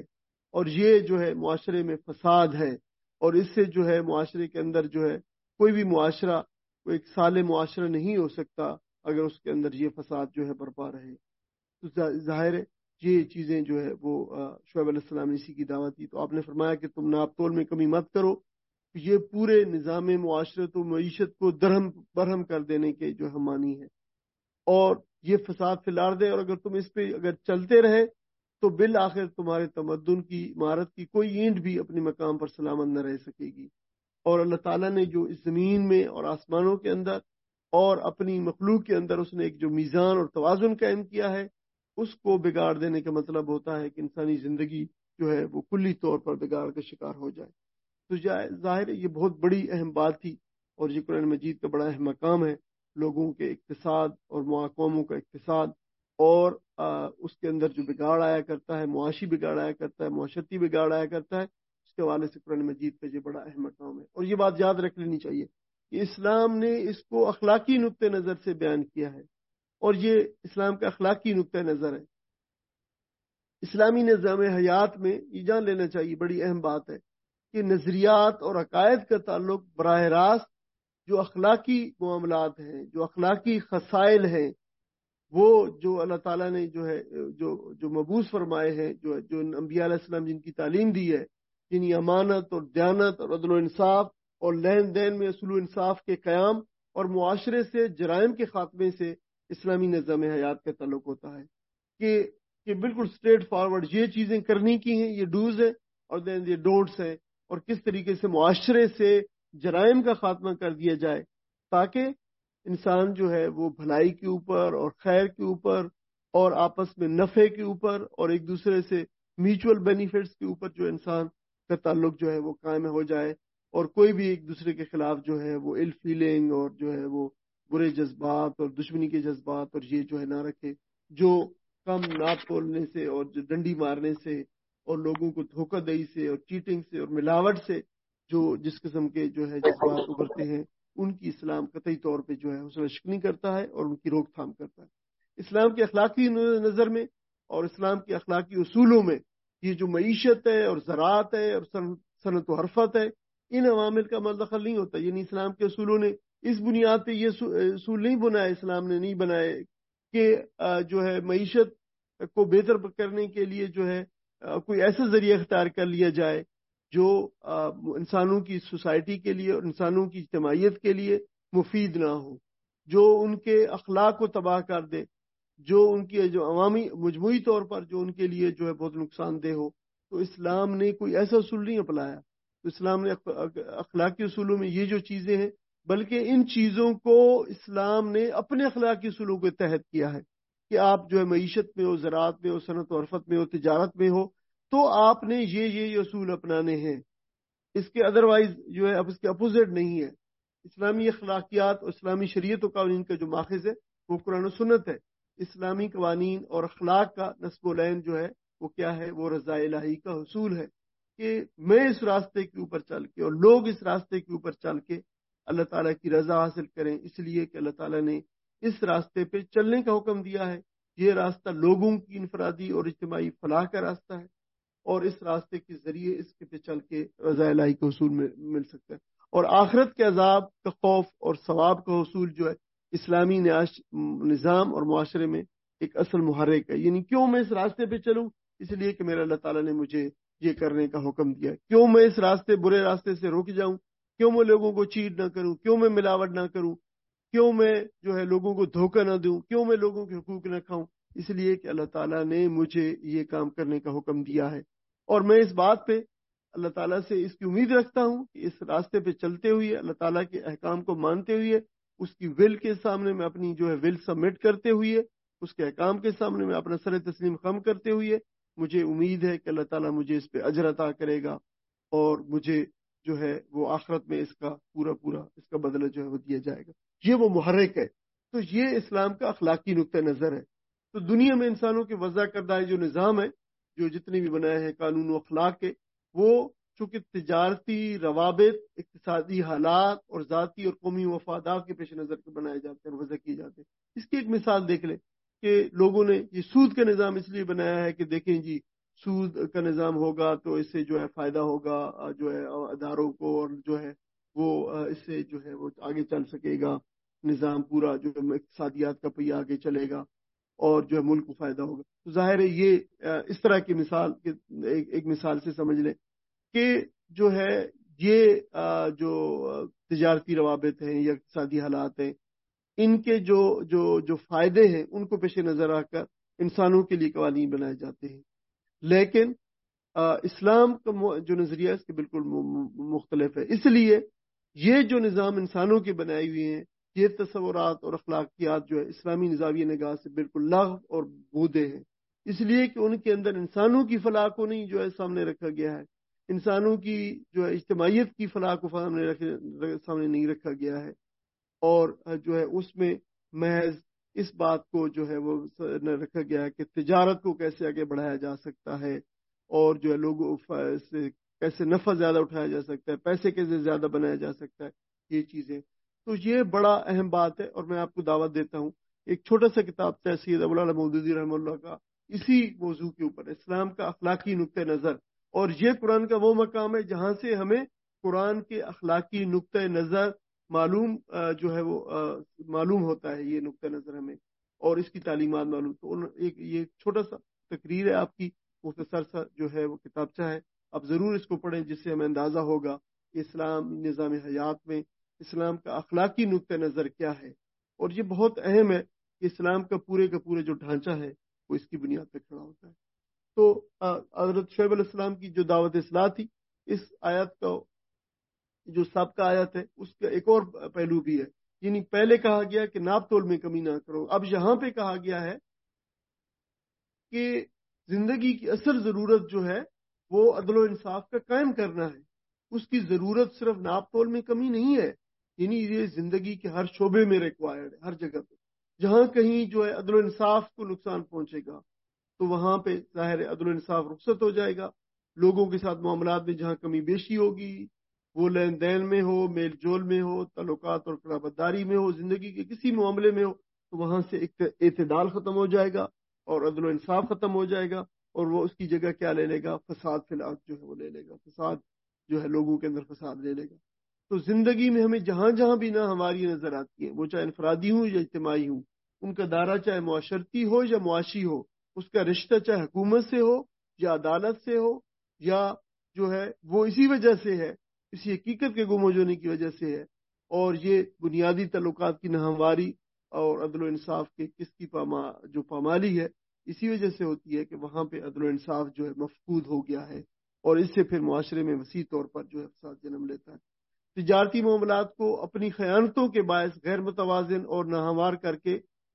اور یہ جو ہے معاشرے میں فساد ہے، اور اس سے جو ہے معاشرے کے اندر جو ہے کوئی بھی معاشرہ کوئی ایک صالح معاشرہ نہیں ہو سکتا اگر اس کے اندر یہ فساد جو ہے برپا رہے۔ تو ظاہر ہے یہ چیزیں جو ہے وہ شعیب علیہ السلام نے اسی کی دعوت دی۔ تو آپ نے فرمایا کہ تم ناپ تول میں کمی مت کرو، یہ پورے نظام معاشرت و معیشت کو درہم برہم کر دینے کے جو ہم مانی ہیں، اور یہ فساد پھیلا دے، اور اگر تم اس پہ اگر چلتے رہے تو بالآخر تمہارے تمدن کی عمارت کی کوئی اینٹ بھی اپنے مقام پر سلامت نہ رہ سکے گی۔ اور اللہ تعالیٰ نے جو اس زمین میں اور آسمانوں کے اندر اور اپنی مخلوق کے اندر اس نے ایک جو میزان اور توازن قائم کیا ہے، اس کو بگاڑ دینے کا مطلب ہوتا ہے کہ انسانی زندگی جو ہے وہ کلی طور پر بگاڑ کا شکار ہو جائے۔ تو ظاہر ہے یہ بہت بڑی اہم بات تھی، اور یہ قرآن مجید کا بڑا اہم مقام ہے، لوگوں کے اقتصاد اور قوموں کا اقتصاد، اور آ, اس کے اندر جو بگاڑ آیا کرتا ہے، معاشی بگاڑ آیا کرتا ہے، معاشرتی بگاڑ آیا کرتا ہے، اس کے حوالے سے قرآن مجید کا یہ بڑا اہم مقام ہے۔ اور یہ بات یاد رکھ لینی چاہیے کہ اسلام نے اس کو اخلاقی نقطہ نظر سے بیان کیا ہے، اور یہ اسلام کا اخلاقی نقطہ نظر ہے۔ اسلامی نظام حیات میں یہ جان لینا چاہیے، بڑی اہم بات ہے کہ نظریات اور عقائد کا تعلق براہ راست جو اخلاقی معاملات ہیں، جو اخلاقی خصائل ہیں، وہ جو اللہ تعالیٰ نے جو ہے جو جو مبعوث فرمائے ہیں، جو جو انبیاء علیہ السلام جن کی تعلیم دی ہے، یعنی امانت اور دیانت اور عدل و انصاف اور لین دین میں اصول و انصاف کے قیام اور معاشرے سے جرائم کے خاتمے سے اسلامی نظام حیات کا تعلق ہوتا ہے کہ کہ بالکل اسٹریٹ فارورڈ یہ چیزیں کرنی کی ہیں، یہ ڈوز ہیں، اور دین یہ ڈونٹس ہیں، اور کس طریقے سے معاشرے سے جرائم کا خاتمہ کر دیا جائے تاکہ انسان جو ہے وہ بھلائی کے اوپر اور خیر کے اوپر اور آپس میں نفع کے اوپر اور ایک دوسرے سے میوچل بینیفٹس کے اوپر جو انسان کا تعلق جو ہے وہ قائم ہو جائے، اور کوئی بھی ایک دوسرے کے خلاف جو ہے وہ ال فیلنگ اور جو ہے وہ برے جذبات اور دشمنی کے جذبات اور یہ جو ہے نہ رکھے، جو کم ناپ تولنے سے اور جو ڈنڈی مارنے سے اور لوگوں کو دھوکہ دہی سے اور چیٹنگ سے اور ملاوٹ سے جو جس قسم کے جو ہے جذبات ابھرتے ہیں، ان کی اسلام قطعی طور پہ جو ہے حوصلہ شکنی کرتا ہے اور ان کی روک تھام کرتا ہے۔ اسلام کے اخلاقی نظر میں اور اسلام کے اخلاقی اصولوں میں یہ جو معیشت ہے اور زراعت ہے اور صنعت و حرفت ہے، ان عوامل کا مدخل نہیں ہوتا۔ یعنی اسلام کے اصولوں نے اس بنیاد پہ یہ اصول نہیں بنائے، اسلام نے نہیں بنائے کہ جو ہے معیشت کو بہتر کرنے کے لیے جو ہے کوئی ایسا ذریعہ اختیار کر لیا جائے جو انسانوں کی سوسائٹی کے لیے اور انسانوں کی اجتماعیت کے لیے مفید نہ ہو، جو ان کے اخلاق کو تباہ کر دے، جو ان کی جو عوامی مجموعی طور پر جو ان کے لیے جو ہے بہت نقصان دہ ہو۔ تو اسلام نے کوئی ایسا اصول نہیں اپنایا۔ تو اسلام نے اخلاقی اصولوں میں یہ جو چیزیں ہیں، بلکہ ان چیزوں کو اسلام نے اپنے اخلاقی اصولوں کے تحت کیا ہے کہ آپ جو ہے معیشت میں ہو، زراعت میں ہو، صنعت و حرفت میں ہو، تجارت میں ہو، تو آپ نے یہ یہ اصول اپنانے ہیں۔ اس کے ادروائز جو ہے اب اس کے اپوزٹ نہیں ہے۔ اسلامی اخلاقیات اور اسلامی شریعت و قوانین کا جو ماخذ ہے وہ قرآن و سنت ہے۔ اسلامی قوانین اور اخلاق کا نصب و لین جو ہے وہ کیا ہے؟ وہ رضا الہی کا حصول ہے کہ میں اس راستے کے اوپر چل کے اور لوگ اس راستے کے اوپر چل کے اللہ تعالیٰ کی رضا حاصل کریں، اس لیے کہ اللہ تعالیٰ نے اس راستے پہ چلنے کا حکم دیا ہے۔ یہ راستہ لوگوں کی انفرادی اور اجتماعی فلاح کا راستہ ہے، اور اس راستے کے ذریعے اس کے پہ چل کے رضا الہی کا حصول مل سکتا ہے، اور آخرت کے عذاب کا خوف اور ثواب کا حصول جو ہے اسلامی نظام اور معاشرے میں ایک اصل محرک ہے۔ یعنی کیوں میں اس راستے پہ چلوں؟ اس لیے کہ میرا اللہ تعالیٰ نے مجھے یہ کرنے کا حکم دیا۔ کیوں میں اس راستے برے راستے سے رک جاؤں؟ کیوں میں لوگوں کو چیٹ نہ کروں؟ کیوں میں ملاوٹ نہ کروں؟ کیوں میں جو ہے لوگوں کو دھوکہ نہ دوں؟ کیوں میں لوگوں کے حقوق نہ کھاؤں؟ اس لیے کہ اللہ تعالیٰ نے مجھے یہ کام کرنے کا حکم دیا ہے، اور میں اس بات پہ اللہ تعالیٰ سے اس کی امید رکھتا ہوں کہ اس راستے پہ چلتے ہوئے اللہ تعالیٰ کے احکام کو مانتے ہوئے اس کی ول کے سامنے میں اپنی جو ہے ول سبمٹ کرتے ہوئے اس کے احکام کے سامنے میں اپنا سر تسلیم خم کرتے ہوئے مجھے امید ہے کہ اللہ تعالیٰ مجھے اس پہ اجر عطا کرے گا، اور مجھے جو ہے وہ آخرت میں اس کا پورا پورا اس کا بدلہ جو ہے وہ دیا جائے گا۔ یہ وہ محرک ہے۔ تو یہ اسلام کا اخلاقی نقطہ نظر ہے۔ تو دنیا میں انسانوں کے وضع کردہ جو نظام ہے، جو جتنے بھی بنائے ہیں قانون و اخلاق کے، وہ چونکہ تجارتی روابط، اقتصادی حالات اور ذاتی اور قومی مفادات کے پیش نظر کے بنائے جاتے ہیں اور وضع کیے جاتے ہیں۔ اس کی ایک مثال دیکھ لیں کہ لوگوں نے یہ سود کا نظام اس لیے بنایا ہے کہ دیکھیں جی سود کا نظام ہوگا تو اس سے جو ہے فائدہ ہوگا جو ہے اداروں کو، اور جو ہے وہ اس سے جو ہے وہ آگے چل سکے گا نظام پورا، جو اقتصادیات کا پہیہ آگے چلے گا اور جو ہے ملک کو فائدہ ہوگا. تو ظاہر ہے یہ اس طرح کی مثال ایک مثال سے سمجھ لیں کہ جو ہے یہ جو تجارتی روابط ہیں یا اقتصادی حالات ہیں، ان کے جو جو جو فائدے ہیں ان کو پیش نظر رکھ کر انسانوں کے لیے قوانین بنائے جاتے ہیں. لیکن اسلام کا جو نظریہ ہے اس کے بالکل مختلف ہے. اس لیے یہ جو نظام انسانوں کے بنائے ہوئے ہیں، یہ تصورات اور اخلاقیات جو ہے اسلامی نظامی نگاہ سے بالکل لغو اور بودے ہیں، اس لیے کہ ان کے اندر انسانوں کی فلاح کو نہیں جو ہے سامنے رکھا گیا ہے، انسانوں کی جو ہے اجتماعیت کی فلاح کو سامنے نہیں رکھا گیا ہے، اور جو ہے اس میں محض اس بات کو جو ہے وہ رکھا گیا ہے کہ تجارت کو کیسے آگے بڑھایا جا سکتا ہے، اور جو ہے لوگوں سے کیسے نفع زیادہ اٹھایا جا سکتا ہے، پیسے کیسے زیادہ بنایا جا سکتا ہے، یہ چیزیں. تو یہ بڑا اہم بات ہے، اور میں آپ کو دعوت دیتا ہوں ایک چھوٹا سا کتاب ہے سید ابو العلا مودودی رحمہ اللہ کا، اسی موضوع کے اوپر اسلام کا اخلاقی نقطہ نظر. اور یہ قرآن کا وہ مقام ہے جہاں سے ہمیں قرآن کے اخلاقی نقطہ نظر معلوم جو ہے وہ معلوم ہوتا ہے، یہ نقطہ نظر ہمیں اور اس کی تعلیمات معلوم. تو ایک یہ چھوٹا سا تقریر ہے آپ کی، مختصر سا جو ہے وہ کتابچہ ہے، آپ ضرور اس کو پڑھیں جس سے ہمیں اندازہ ہوگا کہ اسلام نظام حیات میں اسلام کا اخلاقی نقطہ نظر کیا ہے. اور یہ بہت اہم ہے کہ اسلام کا پورے کا پورے جو ڈھانچہ ہے وہ اس کی بنیاد پہ کھڑا ہوتا ہے. تو حضرت شعیب علیہ السلام کی جو دعوت اصلاح تھی، اس آیت کا جو سابقہ آیت ہے اس کا ایک اور پہلو بھی ہے. یعنی پہلے کہا گیا کہ ناپ تول میں کمی نہ کرو، اب یہاں پہ کہا گیا ہے کہ زندگی کی اصل ضرورت جو ہے وہ عدل و انصاف کا قائم کرنا ہے. اس کی ضرورت صرف ناپ تول میں کمی نہیں ہے، یعنی یہ زندگی کے ہر شعبے میں ریکوائرڈ ہے، ہر جگہ پہ جہاں کہیں جو ہے عدل و انصاف کو نقصان پہنچے گا تو وہاں پہ ظاہر عدل و انصاف رخصت ہو جائے گا. لوگوں کے ساتھ معاملات میں جہاں کمی بیشی ہوگی، وہ لین دین میں ہو، میل جول میں ہو، تعلقات اور قرابت داری میں ہو، زندگی کے کسی معاملے میں ہو، تو وہاں سے اعتدال ختم ہو جائے گا اور عدل و انصاف ختم ہو جائے گا، اور وہ اس کی جگہ کیا لے لے گا؟ فساد فی الارض جو ہے وہ لے لے گا، فساد جو ہے لوگوں کے اندر فساد لے لے گا. تو زندگی میں ہمیں جہاں جہاں بھی نہ ہماری نظر آتی ہیں، وہ چاہے انفرادی ہوں یا اجتماعی ہوں، ان کا دائرہ چاہے معاشرتی ہو یا معاشی ہو، اس کا رشتہ چاہے حکومت سے ہو یا عدالت سے ہو، یا جو ہے وہ اسی وجہ سے ہے، اسی حقیقت کے گم ہو جانے کی وجہ سے ہے. اور یہ بنیادی تعلقات کی ناہمواری اور عدل و انصاف کے کس کی پاما جو پامالی ہے، اسی وجہ سے ہوتی ہے کہ وہاں پہ عدل و انصاف جو ہے مفقود ہو گیا ہے، اور اس سے پھر معاشرے میں وسیع طور پر جو ہے فساد جنم لیتا ہے. تجارتی معاملات کو اپنی خیانتوں کے باعث غیر متوازن اور ناہموار کر کے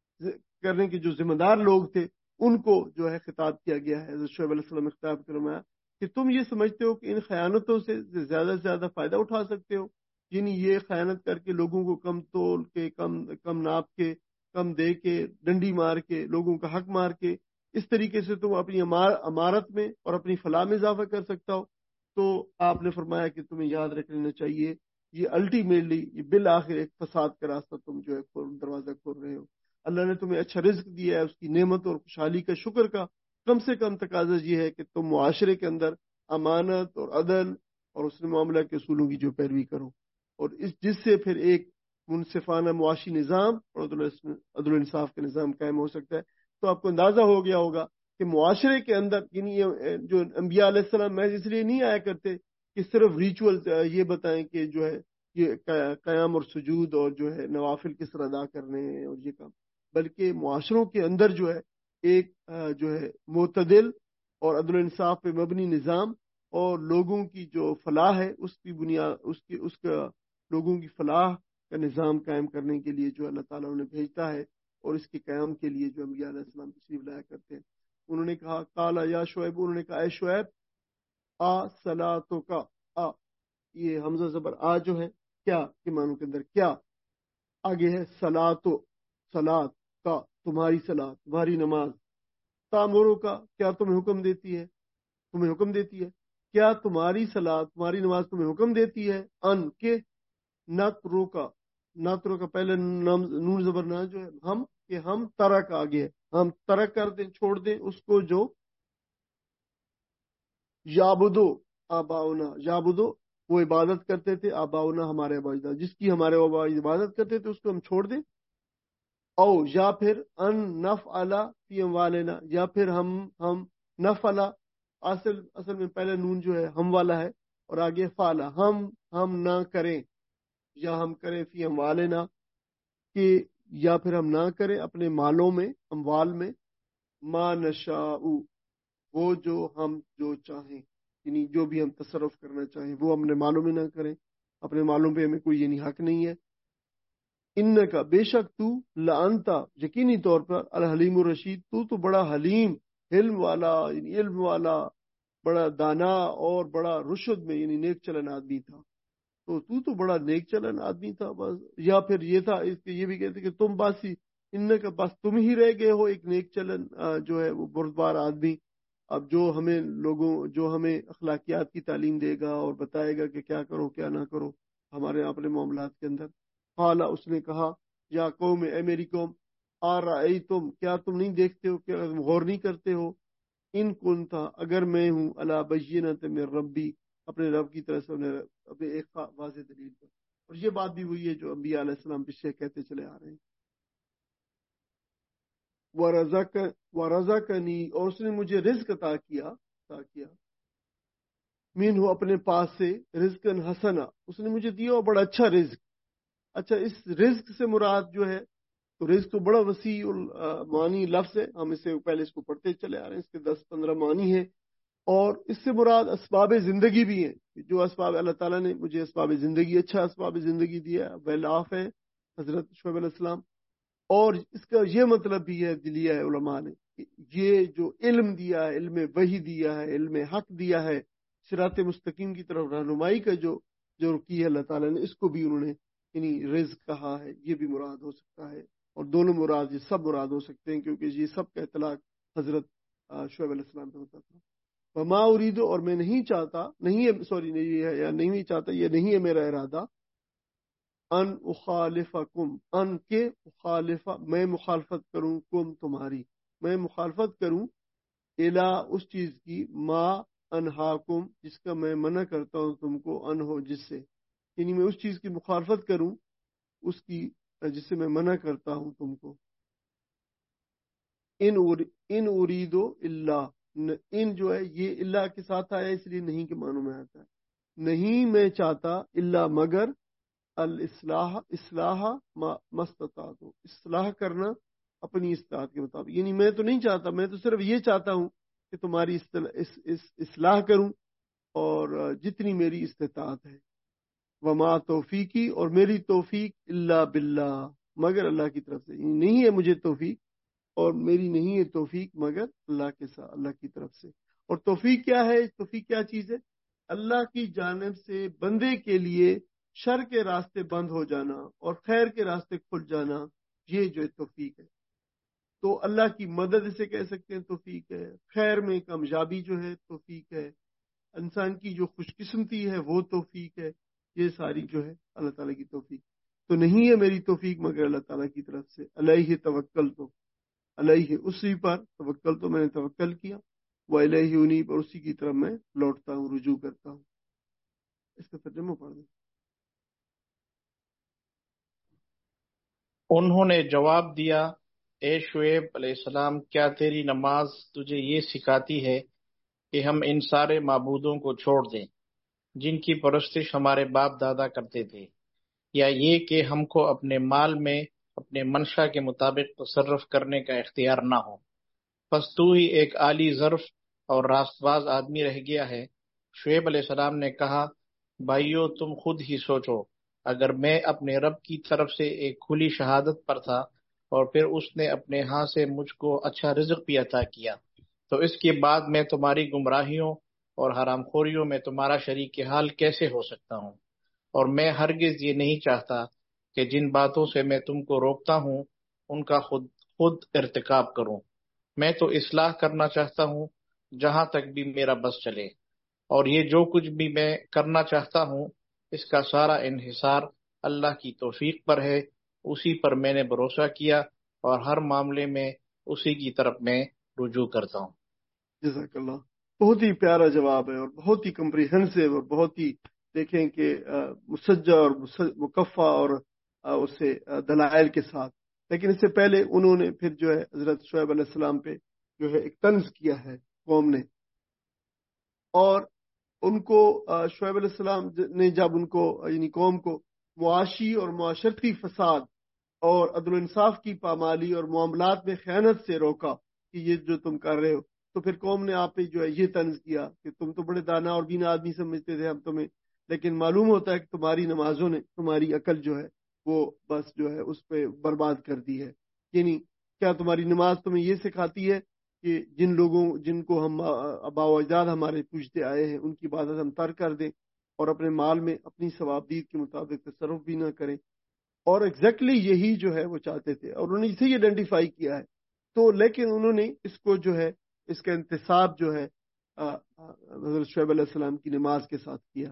کرنے کے جو ذمہ دار لوگ تھے ان کو جو ہے خطاب کیا گیا ہے. حضرت شعیب علیہ السلام خطاب فرمایا کہ تم یہ سمجھتے ہو کہ ان خیانتوں سے زیادہ سے زیادہ فائدہ اٹھا سکتے ہو، یعنی یہ خیانت کر کے لوگوں کو کم تول کے، کم کم ناپ کے، کم دے کے، ڈنڈی مار کے، لوگوں کا حق مار کے، اس طریقے سے تم اپنی امارت میں اور اپنی فلاح میں اضافہ کر سکتا ہو. تو آپ نے فرمایا کہ تمہیں یاد رکھ لینا چاہیے یہ الٹیمیٹلی یہ بالآخر ایک فساد کا راستہ تم جو ہے دروازہ کھول رہے ہو. اللہ نے تمہیں اچھا رزق دیا ہے، اس کی نعمت اور خوشحالی کا شکر کا کم سے کم تقاضا یہ ہے کہ تم معاشرے کے اندر امانت اور عدل اور اس معاملہ کے اصولوں کی جو پیروی کرو، اور اس جس سے پھر ایک منصفانہ معاشی نظام اور عدل و انصاف کا نظام قائم ہو سکتا ہے. تو آپ کو اندازہ ہو گیا ہوگا کہ معاشرے کے اندر یعنی جو انبیاء علیہ السلام محض اس لیے نہیں آیا کرتے کہ صرف ریچول یہ بتائیں کہ جو ہے یہ قیام اور سجود اور جو ہے نوافل کس طرح ادا کرنے ہیں اور یہ کام، بلکہ معاشروں کے اندر جو ہے ایک جو ہے معتدل اور عدل و انصاف پہ مبنی نظام اور لوگوں کی جو فلاح ہے اس کی بنیاد اس کی اس کا لوگوں کی فلاح کا نظام قائم کرنے کے لیے جو اللہ تعالیٰ نے بھیجتا ہے، اور اس کے قیام کے لیے جو انبیاء علیہ السلام تشریف لایا کرتے ہیں. انہوں نے کہا قالا یا شعیب، انہوں نے کہا اے شعیب آ صلاتو کا، آ یہ حمزہ زبر آ جو ہے کیا کے معنوں کے اندر کیا، آگے ہے صلاتو، صلات کا تمہاری صلات تمہاری نماز، تامرو کا کیا تمہیں حکم دیتی ہے، تمہیں حکم دیتی ہے، کیا تمہاری صلات تمہاری نماز تمہیں حکم دیتی ہے ان کے نترو کا، نترو کا پہلے نون زبر نہ جو ہے ہم کہ ہم ترک آگے ہے، ہم ترک کر دیں چھوڑ دیں اس کو جو یعبدو آباؤنا، یعبدو وہ عبادت کرتے تھے، آباؤنا ہمارے آبا اجداد، جس کی ہمارے آبا عبادت کرتے تھے اس کو ہم چھوڑ دیں، او یا پھر ان نفعل فی اموالنا، یا پھر ہم ہم نفعل، اصل اصل میں پہلے نون جو ہے ہم والا ہے اور آگے فعلا، ہم ہم نہ کریں یا ہم کریں فی اموالنا، کہ یا پھر ہم نہ کریں اپنے مالوں میں، اموال میں، ما نشاء وہ جو ہم جو چاہیں، یعنی جو بھی ہم تصرف کرنا چاہیں وہ اپنے مالوں میں نہ کریں، اپنے مالوں پہ ہمیں کوئی یعنی حق نہیں ہے۔ ان کا بے شک تو لانتا یقینی طور پر الحلیم الرشید، تو تو بڑا حلیم، علم والا، یعنی علم والا، بڑا دانا اور بڑا رشد میں یعنی نیک چلن آدمی تھا، تو تو تو بڑا نیک چلن آدمی تھا بس۔ یا پھر یہ تھا اس کے یہ بھی کہتے کہ تم باسی ان کا بس تم ہی رہ گئے ہو ایک نیک چلن جو ہے وہ بردبار آدمی، اب جو ہمیں لوگوں جو ہمیں اخلاقیات کی تعلیم دے گا اور بتائے گا کہ کیا کرو کیا نہ کرو ہمارے اپنے معاملات کے اندر۔ قالا اس نے کہا، یا قوم اے میری قوم، آ رہا تم کیا تم نہیں دیکھتے ہو، کیا تم غور نہیں کرتے ہو، ان کن تھا اگر میں ہوں علی بینۃ من ربی اپنے رب کی طرف سے اپنے ایک واضح دلیل پر، اور یہ بات بھی وہی ہے جو انبیاء علیہ السلام پیچھے کہتے چلے آ رہے ہیں۔ ورزق ورزقنی اور اس نے مجھے رزق عطا کیا عطا کیا مین ہو اپنے پاس سے، رزقن حسنا اس نے مجھے دیا اور بڑا اچھا رزق۔ اچھا اس رزق سے مراد جو ہے تو رزق تو بڑا وسیع معنی لفظ ہے، ہم اسے پہلے اس کو پڑھتے چلے آ رہے ہیں، اس کے دس پندرہ معنی ہیں، اور اس سے مراد اسباب زندگی بھی ہیں، جو اسباب اللہ تعالیٰ نے مجھے اسباب زندگی، اچھا اسباب زندگی دیا، ویلاف ہے حضرت شعیب علیہ السلام، اور اس کا یہ مطلب بھی ہے دلیا ہے علماء نے کہ یہ جو علم دیا ہے، علم وحی دیا ہے، علم حق دیا ہے، صراط مستقیم کی طرف رہنمائی کا جو جو کی ہے اللہ تعالیٰ نے، اس کو بھی انہوں نے یعنی رزق کہا ہے، یہ بھی مراد ہو سکتا ہے، اور دونوں مراد یہ سب مراد ہو سکتے ہیں کیونکہ یہ سب کا اطلاق حضرت شعیب علیہ السلام پہ ہوتا تھا۔ وما اریدو اور میں نہیں چاہتا، نہیں ہے سوری نہیں ہے یا نہیں چاہتا، یہ نہیں ہے میرا ارادہ، ان اخالفکم ان کے مخالف میں مخالفت کروں، کم تمہاری میں مخالفت کروں، الا اس چیز کی، ما انہاکم جس کا میں منع کرتا ہوں تم کو، ان ہو جس سے، یعنی میں اس چیز کی مخالفت کروں اس کی جس سے میں منع کرتا ہوں تم کو۔ ان ان اریدو اللہ، ان جو ہے یہ اللہ کے ساتھ آیا اس لیے نہیں کے معنوں میں آتا ہے، نہیں میں چاہتا اللہ مگر الاصلاح اصلاح مستطاعت، اصلاح کرنا اپنی استطاعت کے مطابق، یعنی میں تو نہیں چاہتا، میں تو صرف یہ چاہتا ہوں کہ تمہاری اصلاح کروں اور جتنی میری استطاعت ہے، وما توفیقی اور میری توفیق الا باللہ مگر اللہ کی طرف سے، یعنی نہیں ہے مجھے توفیق اور میری نہیں ہے توفیق مگر اللہ کے ساتھ، اللہ کی طرف سے۔ اور توفیق کیا ہے، توفیق کیا چیز ہے؟ اللہ کی جانب سے بندے کے لیے شر کے راستے بند ہو جانا اور خیر کے راستے کھل جانا، یہ جو توفیق ہے، تو اللہ کی مدد اسے کہہ سکتے ہیں توفیق ہے، خیر میں کامیابی جو ہے توفیق ہے، انسان کی جو خوش قسمتی ہے وہ توفیق ہے، یہ ساری جو ہے اللہ تعالیٰ کی توفیق۔ تو نہیں ہے میری توفیق مگر اللہ تعالیٰ کی طرف سے، علیہ توکل تو علیہ اسی پر توکل تو میں نے توکل کیا، وہ علیہ انیب اور اسی کی طرف میں لوٹتا ہوں، رجوع کرتا ہوں۔ اس کا ترجمہ پڑھ دیں۔ انہوں نے جواب دیا، اے شعیب علیہ السلام، کیا تیری نماز تجھے یہ سکھاتی ہے کہ ہم ان سارے معبودوں کو چھوڑ دیں جن کی پرستش ہمارے باپ دادا کرتے تھے، یا یہ کہ ہم کو اپنے مال میں اپنے منشا کے مطابق تصرف کرنے کا اختیار نہ ہو؟ پس تو ہی ایک عالی ظرف اور راست باز آدمی رہ گیا ہے۔ شعیب علیہ السلام نے کہا، بھائیو تم خود ہی سوچو، اگر میں اپنے رب کی طرف سے ایک کھلی شہادت پر تھا اور پھر اس نے اپنے ہاں سے مجھ کو اچھا رزق بھی عطا کیا، تو اس کے بعد میں تمہاری گمراہیوں اور حرام خوریوں میں تمہارا شریک حال کیسے ہو سکتا ہوں؟ اور میں ہرگز یہ نہیں چاہتا کہ جن باتوں سے میں تم کو روکتا ہوں ان کا خود خود ارتکاب کروں۔ میں تو اصلاح کرنا چاہتا ہوں جہاں تک بھی میرا بس چلے، اور یہ جو کچھ بھی میں کرنا چاہتا ہوں اس کا سارا انحصار اللہ کی توفیق پر ہے، اسی پر میں نے بھروسہ کیا اور ہر معاملے میں اسی کی طرف میں رجوع کرتا ہوں۔ جزاک اللہ۔ بہت ہی پیارا جواب ہے اور بہت ہی کمپریہنسو اور بہت ہی دیکھیں کہ مسجع اور مکفہ اور اسے دلائل کے ساتھ. لیکن اس سے پہلے انہوں نے پھر جو ہے حضرت شعیب علیہ السلام پہ جو ہے ایک طنز کیا ہے قوم نے. اور ان کو شعیب علیہ السلام نے جب ان کو یعنی قوم کو معاشی اور معاشرتی فساد اور عدل و انصاف کی پامالی اور معاملات میں خیانت سے روکا کہ یہ جو تم کر رہے ہو، تو پھر قوم نے آپ پہ جو ہے یہ طنز کیا کہ تم تو بڑے دانا اور بینا آدمی سمجھتے تھے ہم تمہیں، لیکن معلوم ہوتا ہے کہ تمہاری نمازوں نے تمہاری عقل جو ہے وہ بس جو ہے اس پہ برباد کر دی ہے. یعنی کیا تمہاری نماز تمہیں یہ سکھاتی ہے کہ جن لوگوں جن کو ہم آبا و اجداد ہمارے پوجتے آئے ہیں ان کی عبادت ہم ترک کر دیں اور اپنے مال میں اپنی ثوابدید کے مطابق تصرف بھی نہ کریں؟ اور ایگزیکٹلی یہی جو ہے وہ چاہتے تھے اور انہوں نے اسے یہ آئیڈینٹیفائی کیا ہے. تو لیکن انہوں نے اس کو جو ہے اس کا انتصاب جو ہے حضرت شعیب علیہ السلام کی نماز کے ساتھ کیا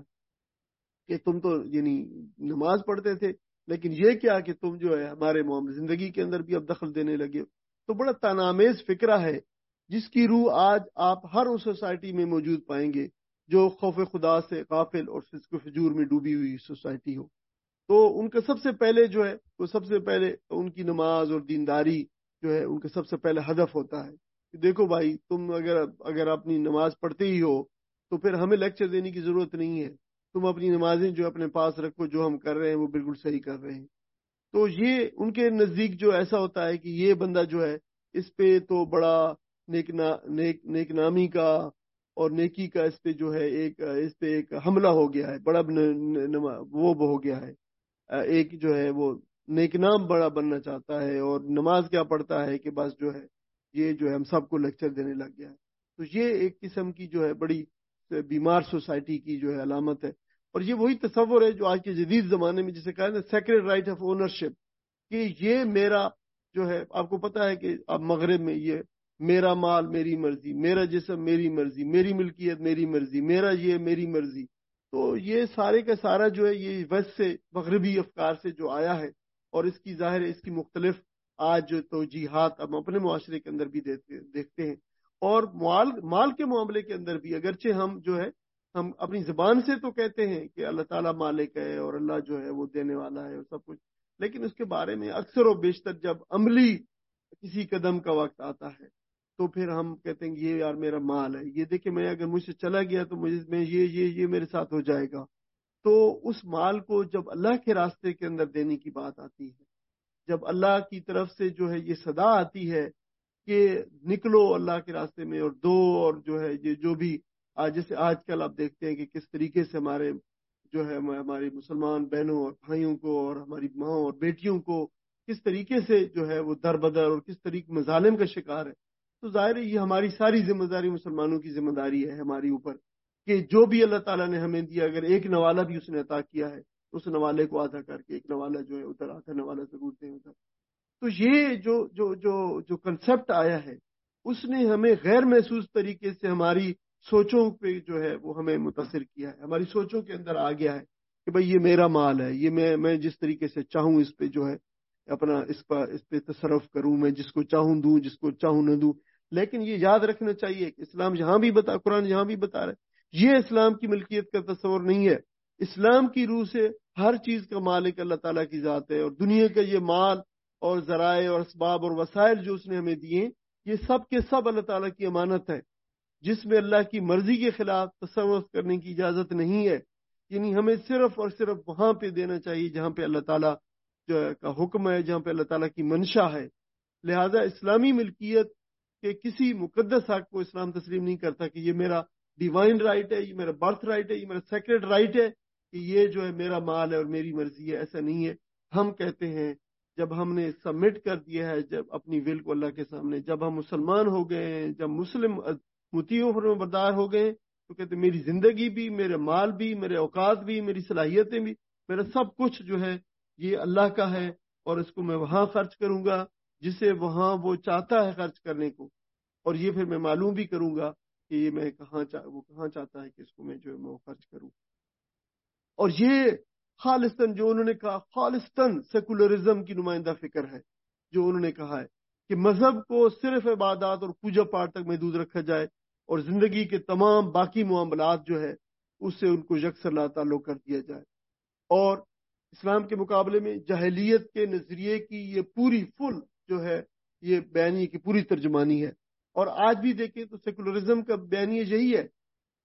کہ تم تو یعنی نماز پڑھتے تھے لیکن یہ کیا کہ تم جو ہے ہمارے معاملے زندگی کے اندر بھی اب دخل دینے لگے. تو بڑا تنامیز فکرہ ہے جس کی روح آج آپ ہر اس سوسائٹی میں موجود پائیں گے جو خوف خدا سے غافل اور فسق و فجور میں ڈوبی ہوئی سوسائٹی ہو. تو ان کا سب سے پہلے جو ہے وہ سب سے پہلے ان کی نماز اور دینداری جو ہے ان کا سب سے پہلے ہدف ہوتا ہے کہ دیکھو بھائی تم اگر اگر اپنی نماز پڑھتے ہی ہو تو پھر ہمیں لیکچر دینے کی ضرورت نہیں ہے، تم اپنی نمازیں جو اپنے پاس رکھو، جو ہم کر رہے ہیں وہ بالکل صحیح کر رہے ہیں. تو یہ ان کے نزدیک جو ایسا ہوتا ہے کہ یہ بندہ جو ہے اس پہ تو بڑا نیک نا نیک نیک نامی کا اور نیکی کا اس پہ جو ہے ایک اس پہ ایک حملہ ہو گیا ہے، بڑا وہ ہو گیا ہے، ایک جو ہے وہ نیک نام بڑا بننا چاہتا ہے اور نماز کیا پڑھتا ہے کہ بس جو ہے یہ جو ہے ہم سب کو لیکچر دینے لگ گیا ہے. تو یہ ایک قسم کی جو ہے بڑی بیمار سوسائٹی کی جو ہے علامت ہے. اور یہ وہی تصور ہے جو آج کے جدید زمانے میں جسے کہا ہے سیکرڈ رائٹ آف اونرشپ کہ یہ میرا جو ہے. آپ کو پتا ہے کہ اب مغرب میں یہ میرا مال میری مرضی، میرا جسم میری مرضی، میری ملکیت میری مرضی، میرا یہ میری مرضی. تو یہ سارے کا سارا جو ہے یہ ویسٹ سے مغربی افکار سے جو آیا ہے اور اس کی ظاہر اس کی مختلف آج جو توجیحات ہم اپنے معاشرے کے اندر بھی دیکھتے ہیں. اور مال مال کے معاملے کے اندر بھی اگرچہ ہم جو ہے ہم اپنی زبان سے تو کہتے ہیں کہ اللہ تعالیٰ مالک ہے اور اللہ جو ہے وہ دینے والا ہے اور سب کچھ، لیکن اس کے بارے میں اکثر و بیشتر جب عملی کسی قدم کا وقت آتا ہے تو پھر ہم کہتے ہیں کہ یہ یار میرا مال ہے، یہ دیکھیں میں اگر مجھ سے چلا گیا تو مجھے میں یہ یہ یہ میرے ساتھ ہو جائے گا. تو اس مال کو جب اللہ کے راستے کے اندر دینے کی بات آتی ہے، جب اللہ کی طرف سے جو ہے یہ صدا آتی ہے کہ نکلو اللہ کے راستے میں اور دو، اور جو ہے یہ جو بھی آج جیسے آج کل آپ دیکھتے ہیں کہ کس طریقے سے ہمارے جو ہے ہماری مسلمان بہنوں اور بھائیوں کو اور ہماری ماں اور بیٹیوں کو کس طریقے سے جو ہے وہ در بدر اور کس طریقے مظالم کا شکار ہے. تو ظاہر ہے یہ ہماری ساری ذمہ داری مسلمانوں کی ذمہ داری ہے ہماری اوپر کہ جو بھی اللہ تعالیٰ نے ہمیں دیا اگر ایک نوالا بھی اس نے عطا کیا ہے اس نوالے کو آدھا کر کے ایک نوالا جو ہے ادھر آدھا نوالا ضرور دیں ادھر. تو یہ جو جو جو جو کنسپٹ آیا ہے اس نے ہمیں غیر محسوس طریقے سے ہماری سوچوں پہ جو ہے وہ ہمیں متاثر کیا ہے، ہماری سوچوں کے اندر آ گیا ہے کہ بھئی یہ میرا مال ہے، یہ میں میں جس طریقے سے چاہوں اس پہ جو ہے اپنا اس پر اس پہ تصرف کروں، میں جس کو چاہوں دوں جس کو چاہوں نہ دوں. لیکن یہ یاد رکھنا چاہیے کہ اسلام یہاں بھی بتا قرآن یہاں بھی بتا رہا ہے یہ اسلام کی ملکیت کا تصور نہیں ہے. اسلام کی روح سے ہر چیز کا مالک اللہ تعالیٰ کی ذات ہے اور دنیا کا یہ مال اور ذرائع اور اسباب اور وسائل جو اس نے ہمیں دیے یہ سب کے سب اللہ تعالیٰ کی امانت ہے جس میں اللہ کی مرضی کے خلاف تصرف کرنے کی اجازت نہیں ہے. یعنی ہمیں صرف اور صرف وہاں پہ دینا چاہیے جہاں پہ اللہ تعالیٰ جو ہے کا حکم ہے، جہاں پہ اللہ تعالیٰ کی منشا ہے. لہذا اسلامی ملکیت کہ کسی مقدس حق کو اسلام تسلیم نہیں کرتا کہ یہ میرا ڈیوائن رائٹ ہے، یہ میرا برتھ رائٹ ہے، یہ میرا سیکرڈ رائٹ ہے کہ یہ جو ہے میرا مال ہے اور میری مرضی ہے. ایسا نہیں ہے. ہم کہتے ہیں جب ہم نے سبمٹ کر دیا ہے جب اپنی ول کو اللہ کے سامنے، جب ہم مسلمان ہو گئے ہیں، جب مسلم مطیع و فرما بردار ہو گئے تو کہتے ہیں میری زندگی بھی، میرے مال بھی، میرے اوقات بھی، میری صلاحیتیں بھی، میرا سب کچھ جو ہے یہ اللہ کا ہے اور اس کو میں وہاں خرچ کروں گا جسے وہاں وہ چاہتا ہے خرچ کرنے کو، اور یہ پھر میں معلوم بھی کروں گا کہ یہ میں کہاں چاہ وہ کہاں چاہتا ہے کہ اس کو میں جو ہے میں خرچ کروں. اور یہ خالصتاً جو انہوں نے کہا خالصتاً سیکولرزم کی نمائندہ فکر ہے جو انہوں نے کہا ہے کہ مذہب کو صرف عبادات اور پوجا پاٹ تک محدود رکھا جائے اور زندگی کے تمام باقی معاملات جو ہے اس سے ان کو یکسر لا تعلق کر دیا جائے. اور اسلام کے مقابلے میں جاہلیت کے نظریے کی یہ پوری فل جو ہے یہ بیانیے کی پوری ترجمانی ہے. اور آج بھی دیکھیں تو سیکولرزم کا بیانیہ یہی ہے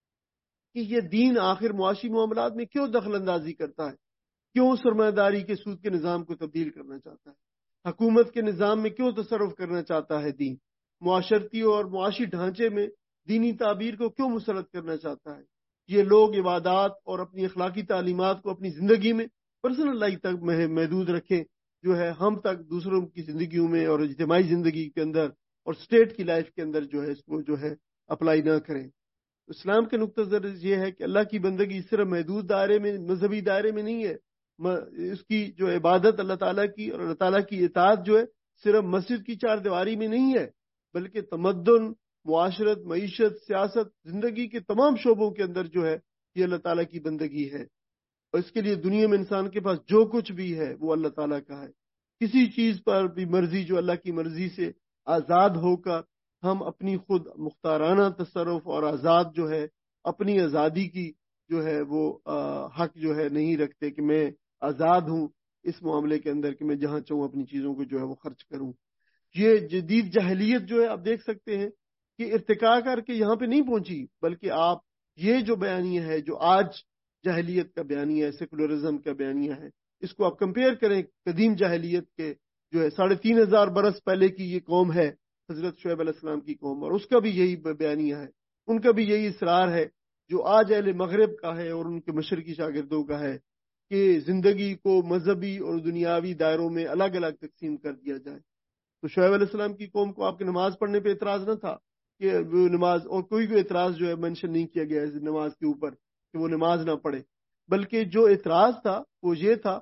کہ یہ دین آخر معاشی معاملات میں کیوں دخل اندازی کرتا ہے، کیوں سرمایہ داری کے سود کے نظام کو تبدیل کرنا چاہتا ہے، حکومت کے نظام میں کیوں تصرف کرنا چاہتا ہے، دین معاشرتی اور معاشی ڈھانچے میں دینی تعبیر کو کیوں مسلط کرنا چاہتا ہے. یہ لوگ عبادات اور اپنی اخلاقی تعلیمات کو اپنی زندگی میں پرسنل لائف تک محدود رکھیں، جو ہے ہم تک دوسروں کی زندگیوں میں اور اجتماعی زندگی کے اندر اور اسٹیٹ کی لائف کے اندر جو ہے اس کو جو ہے اپلائی نہ کریں. اسلام کے نقطہ نظر یہ ہے کہ اللہ کی بندگی صرف محدود دائرے میں، مذہبی دائرے میں نہیں ہے. اس کی جو عبادت اللہ تعالیٰ کی اور اللہ تعالیٰ کی اطاعت جو ہے صرف مسجد کی چار دیواری میں نہیں ہے، بلکہ تمدن، معاشرت، معیشت، سیاست، زندگی کے تمام شعبوں کے اندر جو ہے یہ اللہ تعالیٰ کی بندگی ہے. اور اس کے لیے دنیا میں انسان کے پاس جو کچھ بھی ہے وہ اللہ تعالیٰ کا ہے. کسی چیز پر بھی مرضی جو اللہ کی مرضی سے آزاد ہو کر ہم اپنی خود مختارانہ تصرف اور آزاد جو ہے اپنی آزادی کی جو ہے وہ حق جو ہے نہیں رکھتے کہ میں آزاد ہوں اس معاملے کے اندر کہ میں جہاں چاہوں اپنی چیزوں کو جو ہے وہ خرچ کروں. یہ جدید جاہلیت جو ہے آپ دیکھ سکتے ہیں کہ ارتقا کر کے یہاں پہ نہیں پہنچی، بلکہ آپ یہ جو بیانیہ ہے جو آج جاہلیت کا بیانیہ ہے، سیکولرزم کا بیانیہ ہے، اس کو آپ کمپیئر کریں قدیم جاہلیت کے جو ہے ساڑھے تین ہزار برس پہلے کی یہ قوم ہے حضرت شعیب علیہ السلام کی قوم، اور اس کا بھی یہی بیانیہ ہے، ان کا بھی یہی اصرار ہے جو آج اہل مغرب کا ہے اور ان کے مشرقی شاگردوں کا ہے کہ زندگی کو مذہبی اور دنیاوی دائروں میں الگ الگ تقسیم کر دیا جائے. تو شعیب علیہ السلام کی قوم کو آپ کے نماز پڑھنے پہ اعتراض نہ تھا کہ وہ نماز، اور کوئی بھی اعتراض جو ہے مینشن نہیں کیا گیا ہے نماز کے اوپر کہ وہ نماز نہ پڑھے، بلکہ جو اعتراض تھا وہ یہ تھا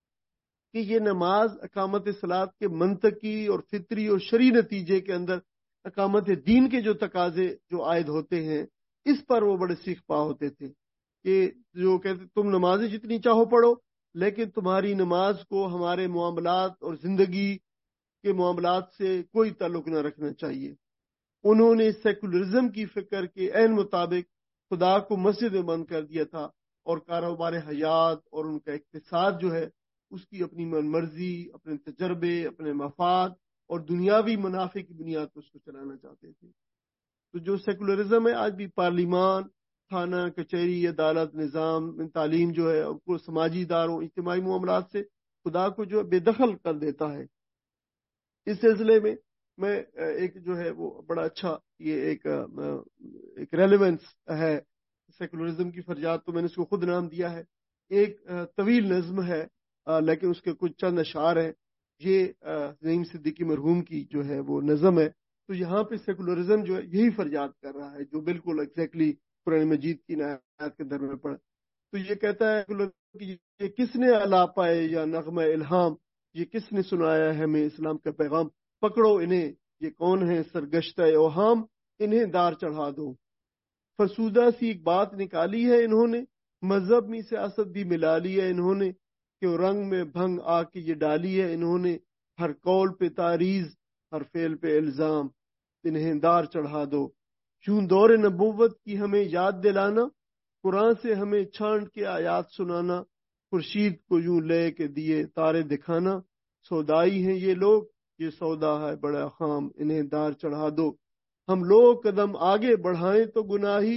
کہ یہ نماز اقامت صلاۃ کے منطقی اور فطری اور شرعی نتیجے کے اندر اقامت دین کے جو تقاضے جو عائد ہوتے ہیں اس پر وہ بڑے سیخ پا ہوتے تھے کہ جو کہتے تم نمازیں جتنی چاہو پڑھو، لیکن تمہاری نماز کو ہمارے معاملات اور زندگی کے معاملات سے کوئی تعلق نہ رکھنا چاہیے. انہوں نے سیکولرزم کی فکر کے عین مطابق خدا کو مسجد میں بند کر دیا تھا اور کاروبار حیات اور ان کا اقتصاد جو ہے اس کی اپنی من مرضی، اپنے تجربے، اپنے مفاد اور دنیاوی منافع کی بنیاد پر اس کو چلانا چاہتے تھے. تو جو سیکولرزم ہے آج بھی پارلیمان، تھانہ، کچہری، عدالت، نظام، تعلیم جو ہے وہ سماجی اداروں، اجتماعی معاملات سے خدا کو جو ہے بے دخل کر دیتا ہے. اس سلسلے میں میں ایک جو ہے وہ بڑا اچھا یہ ایک ایک ریلیونس ہے سیکولرزم کی فرجات، تو میں نے اس کو خود نام دیا ہے. ایک طویل نظم ہے لیکن اس کے کچھ چند اشعار ہیں. یہ نعیم صدیقی مرحوم کی جو ہے وہ نظم ہے. تو یہاں پہ سیکولرزم جو ہے یہی فرجات کر رہا ہے جو بالکل ایگزیکٹلی قرآن مجید کی آیات کے درمیان پڑا. تو یہ کہتا ہے کہ یہ کس نے علا پائے یا نغمہ الہام، یہ کس نے سنایا ہے ہمیں اسلام کا پیغام، پکڑو انہیں یہ کون ہے سرگشتہ اوہام، انہیں دار چڑھا دو. فرسودہ سی ایک بات نکالی ہے انہوں نے، مذہب میں سیاست بھی ملا لی ہے انہوں نے، کہ رنگ میں بھنگ آ کے یہ ڈالی ہے انہوں نے، ہر قول پہ تاریز، ہر فعل پہ الزام، انہیں دار چڑھا دو. یوں دور نبوت کی ہمیں یاد دلانا، قرآن سے ہمیں چھانٹ کے آیات سنانا، خورشید کو یوں لے کے دیے تارے دکھانا، سودائی ہیں یہ لوگ، یہ سودا ہے بڑا خام، انہیں دار چڑھا دو. ہم لوگ قدم آگے بڑھائیں تو گناہی،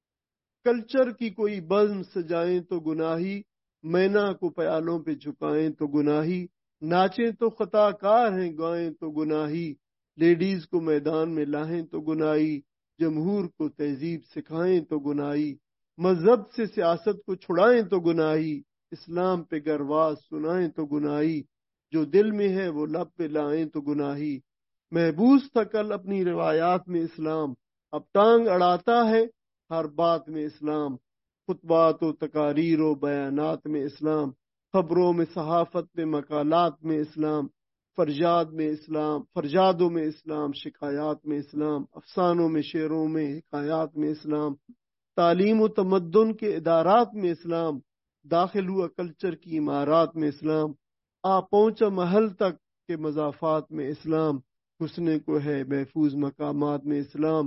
کلچر کی کوئی بزم سجائیں تو گناہی، مینا کو پیالوں پہ جھکائیں تو گناہی، ناچیں تو خطا کار ہیں گائیں تو گناہی، لیڈیز کو میدان میں لاہیں تو گناہی، جمہور کو تہذیب سکھائیں تو گناہی، مذہب سے سیاست کو چھڑائیں تو گناہی، اسلام پہ گرواز سنائیں تو گناہی، جو دل میں ہے وہ لب پہ لائیں تو گناہی. محبوس تھا کل اپنی روایات میں اسلام، اب ٹانگ اڑاتا ہے ہر بات میں اسلام، خطبات و تقاریر و بیانات میں اسلام، خبروں میں صحافت میں مقالات میں اسلام، فرجاد میں اسلام فرجادوں میں اسلام، شکایات میں اسلام، افسانوں میں شعروں میں حکایات میں اسلام، تعلیم و تمدن کے ادارات میں اسلام، داخل ہوا کلچر کی عمارات میں اسلام، آ پہنچا محل تک کے مضافات میں اسلام، حسن کو ہے محفوظ مقامات میں اسلام،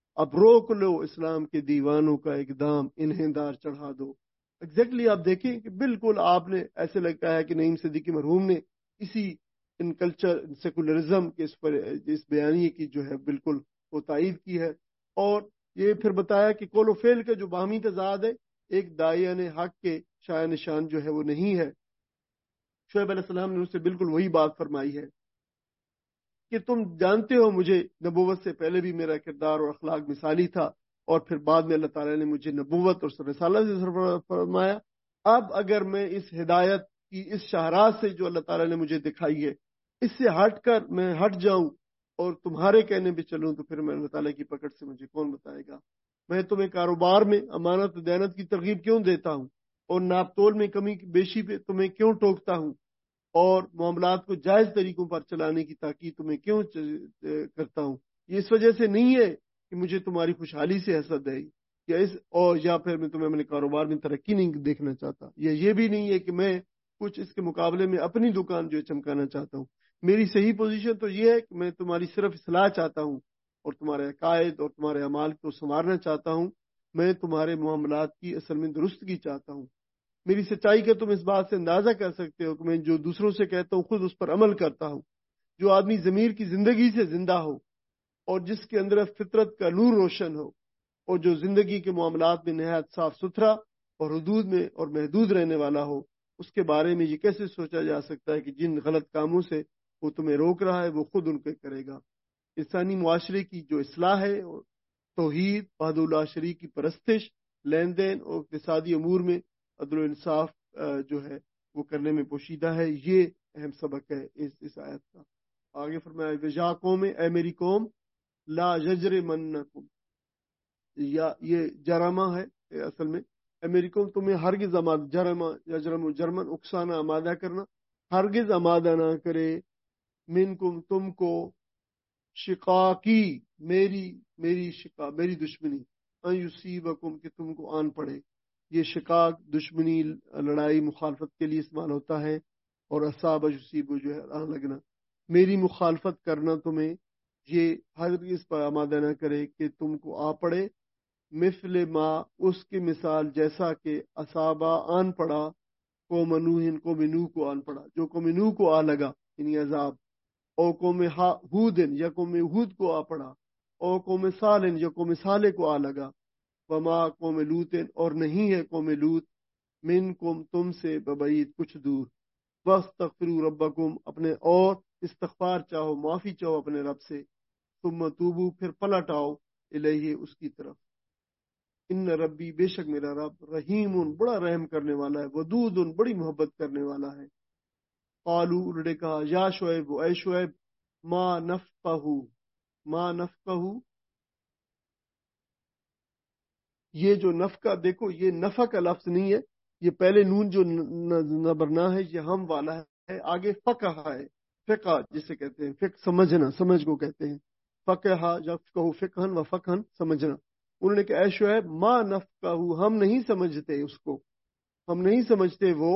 اب روک لو اسلام کے دیوانوں کا اقدام، انہیں دار چڑھا دو. ایگزیکٹلی آپ دیکھیں کہ بالکل آپ نے ایسے لگتا ہے کہ نعیم صدیقی مرحوم نے اسی ان کلچر سیکولرزم کے اس پر اس بیانیے کی جو ہے بالکل وہ تائید کی ہے. اور یہ پھر بتایا کہ قول و فعل کا جو باہمی تضاد ہے، ایک داعیان حق کے شایع نشان جو ہے وہ نہیں ہے. شعیب علیہ السلام نے اس سے بالکل وہی بات فرمائی ہے کہ تم جانتے ہو مجھے نبوت سے پہلے بھی میرا کردار اور اخلاق مثالی تھا، اور پھر بعد میں اللہ تعالیٰ نے مجھے نبوت اور رسالت سے سرفراز فرمایا. اب اگر میں اس ہدایت کی اس شاہراہ سے جو اللہ تعالیٰ نے مجھے دکھائی ہے اس سے ہٹ کر میں ہٹ جاؤں اور تمہارے کہنے پہ چلوں تو پھر میں اللہ تعالیٰ کی پکڑ سے مجھے کون بتائے گا. میں تمہیں کاروبار میں امانت و دیانت کی ترغیب کیوں دیتا ہوں، اور ناپ تول میں کمی بیشی پہ تمہیں کیوں ٹوکتا ہوں، اور معاملات کو جائز طریقوں پر چلانے کی تاکید تمہیں کیوں کرتا ہوں. یہ اس وجہ سے نہیں ہے کہ مجھے تمہاری خوشحالی سے حسد ہے، یا اس اور یا پھر میں تمہیں اپنے کاروبار میں ترقی نہیں دیکھنا چاہتا، یا یہ بھی نہیں ہے کہ میں کچھ اس کے مقابلے میں اپنی دکان جو ہے چمکانا چاہتا ہوں. میری صحیح پوزیشن تو یہ ہے کہ میں تمہاری صرف اصلاح چاہتا ہوں اور تمہارے عقائد اور تمہارے اعمال کو سنوارنا چاہتا ہوں. میں تمہارے معاملات کی اصل میں درستگی چاہتا ہوں. میری سچائی کا تم اس بات سے اندازہ کر سکتے ہو کہ میں جو دوسروں سے کہتا ہوں خود اس پر عمل کرتا ہوں. جو آدمی ضمیر کی زندگی سے زندہ ہو اور جس کے اندر فطرت کا نور روشن ہو اور جو زندگی کے معاملات میں نہایت صاف ستھرا اور حدود میں اور محدود رہنے والا ہو، اس کے بارے میں یہ کیسے سوچا جا سکتا ہے کہ جن غلط کاموں سے وہ تمہیں روک رہا ہے وہ خود ان کے کرے گا. انسانی معاشرے کی جو اصلاح ہے، توحید، وحدہ لا شریک کی پرستش، لین دین اور اقتصادی امور میں عدل و انصاف جو ہے وہ کرنے میں پوشیدہ ہے. یہ اہم سبق ہے اس اس آیت کا. آگے فرمایا وجا قوم، اے میری قوم، لا یجرمنکم، یا یہ جرمہ ہے اصل میں، اے میری قوم تمہیں ہرگز آمادہ، جرمہ یجرم جرمن اکسانا، آمادہ کرنا، ہرگز آمادہ نہ کرے منکم تم کو، شقاقی میری میری شقا میری دشمنی، ان یصیبکم کہ تم کو آن پڑے. یہ شقاق دشمنی، لڑائی، مخالفت کے لیے استعمال ہوتا ہے، اور اصاب یصیب جو ہے آن لگنا. میری مخالفت کرنا تمہیں یہ ہرگز اس پر آمادہ نہ کرے کہ تم کو آ پڑے، مثل ما اس کی مثال جیسا کہ اصابہ آن پڑا قوم نوح کو نوح کو آن پڑا، جو قوم نوح کو آ لگا یعنی عذاب، او قوم ہود یا قوم ہود کو آ پڑا، او قوم صالح یا قوم صالح کو آ لگا، وما قوم لوط اور نہیں ہے قوم لوط منکم تم سے ببعید کچھ دور. واستغفروا ربکم اپنے اور استغفار چاہو، معافی چاہو اپنے رب سے، ثم توبو پھر پلٹ آؤ الیہ اس کی طرف. ان ربی بے شک میرا رب رحیم بڑا رحم کرنے والا ہے، ودود بڑی محبت کرنے والا ہے. قالو انہوں نے کہا یا شعیب اے شعیب، ما نفقہ ما نفقہ، یہ جو نفقہ دیکھو یہ نفع کا لفظ نہیں ہے، یہ پہلے نون جو نبرنا ہے یہ ہم والا ہے، آگے فقہ ہے، فقہ جسے کہتے ہیں فقہ سمجھنا، سمجھ کو کہتے ہیں. فقہ یفقہ فقہن و فقہن سمجھنا. انہوں نے کہا اے شعیب ما نفقہ، ہم نہیں سمجھتے اس کو، ہم نہیں سمجھتے وہ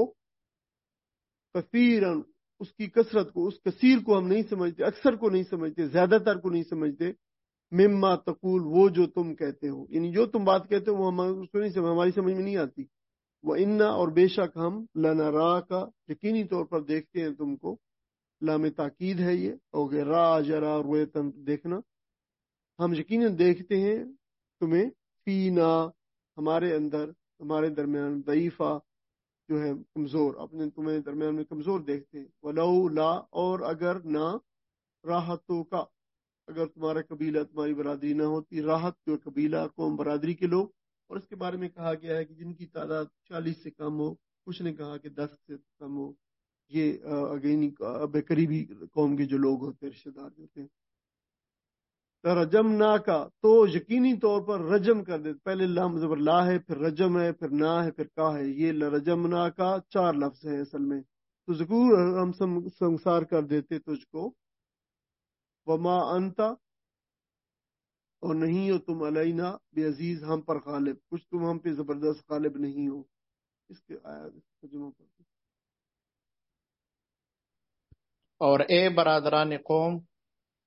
کثیرن اس کی کثرت کو، اس کثیر کو ہم نہیں سمجھتے، اکثر کو نہیں سمجھتے، زیادہ تر کو نہیں سمجھتے، مما تقول وہ جو تم کہتے ہو، یعنی جو تم بات کہتے ہو وہ ہم اس کو نہیں سمجھ، ہماری سمجھ میں نہیں آتی. وہ انا اور بے شک ہم لنرا کا یقینی طور پر دیکھتے ہیں تم کو، لام تاکید ہے یہ، اور را جرا رویتن دیکھنا، ہم یقیناً دیکھتے ہیں تمہیں، فینا ہمارے اندر، ہمارے درمیان، ضعیفہ جو ہے کمزور، اپنے تمہیں درمیان میں کمزور دیکھتے ہیں. ولو لا اور اگر نہ، راحتوں کا اگر تمہارا قبیلہ تمہاری برادری نہ ہوتی، راحت جو قبیلہ قوم برادری کے لوگ، اور اس کے بارے میں کہا گیا ہے کہ جن کی تعداد چالیس سے کم ہو، کچھ نے کہا کہ دس سے کم ہو، یہ اگینی بے قریبی قوم کے جو لوگ ہوتے ہیں، رشتے دار ہوتے ہیں. رجم نا کا تو یقینی طور پر رجم کر دیتے، پہلے لام زبر لا ہے، پھر رجم ہے، پھر نا ہے، پھر کا ہے، یہ رجم نا کا چار لفظ ہیں اصل میں. تو ضرور ہم سنسار کر دیتے تجھ کو، وما انتا اور نہیں ہو تم علینا بے عزیز ہم پر غالب، کچھ تم ہم پہ زبردست غالب نہیں ہو. اس کے آیات ترجمہ پر اور اے برادران قوم،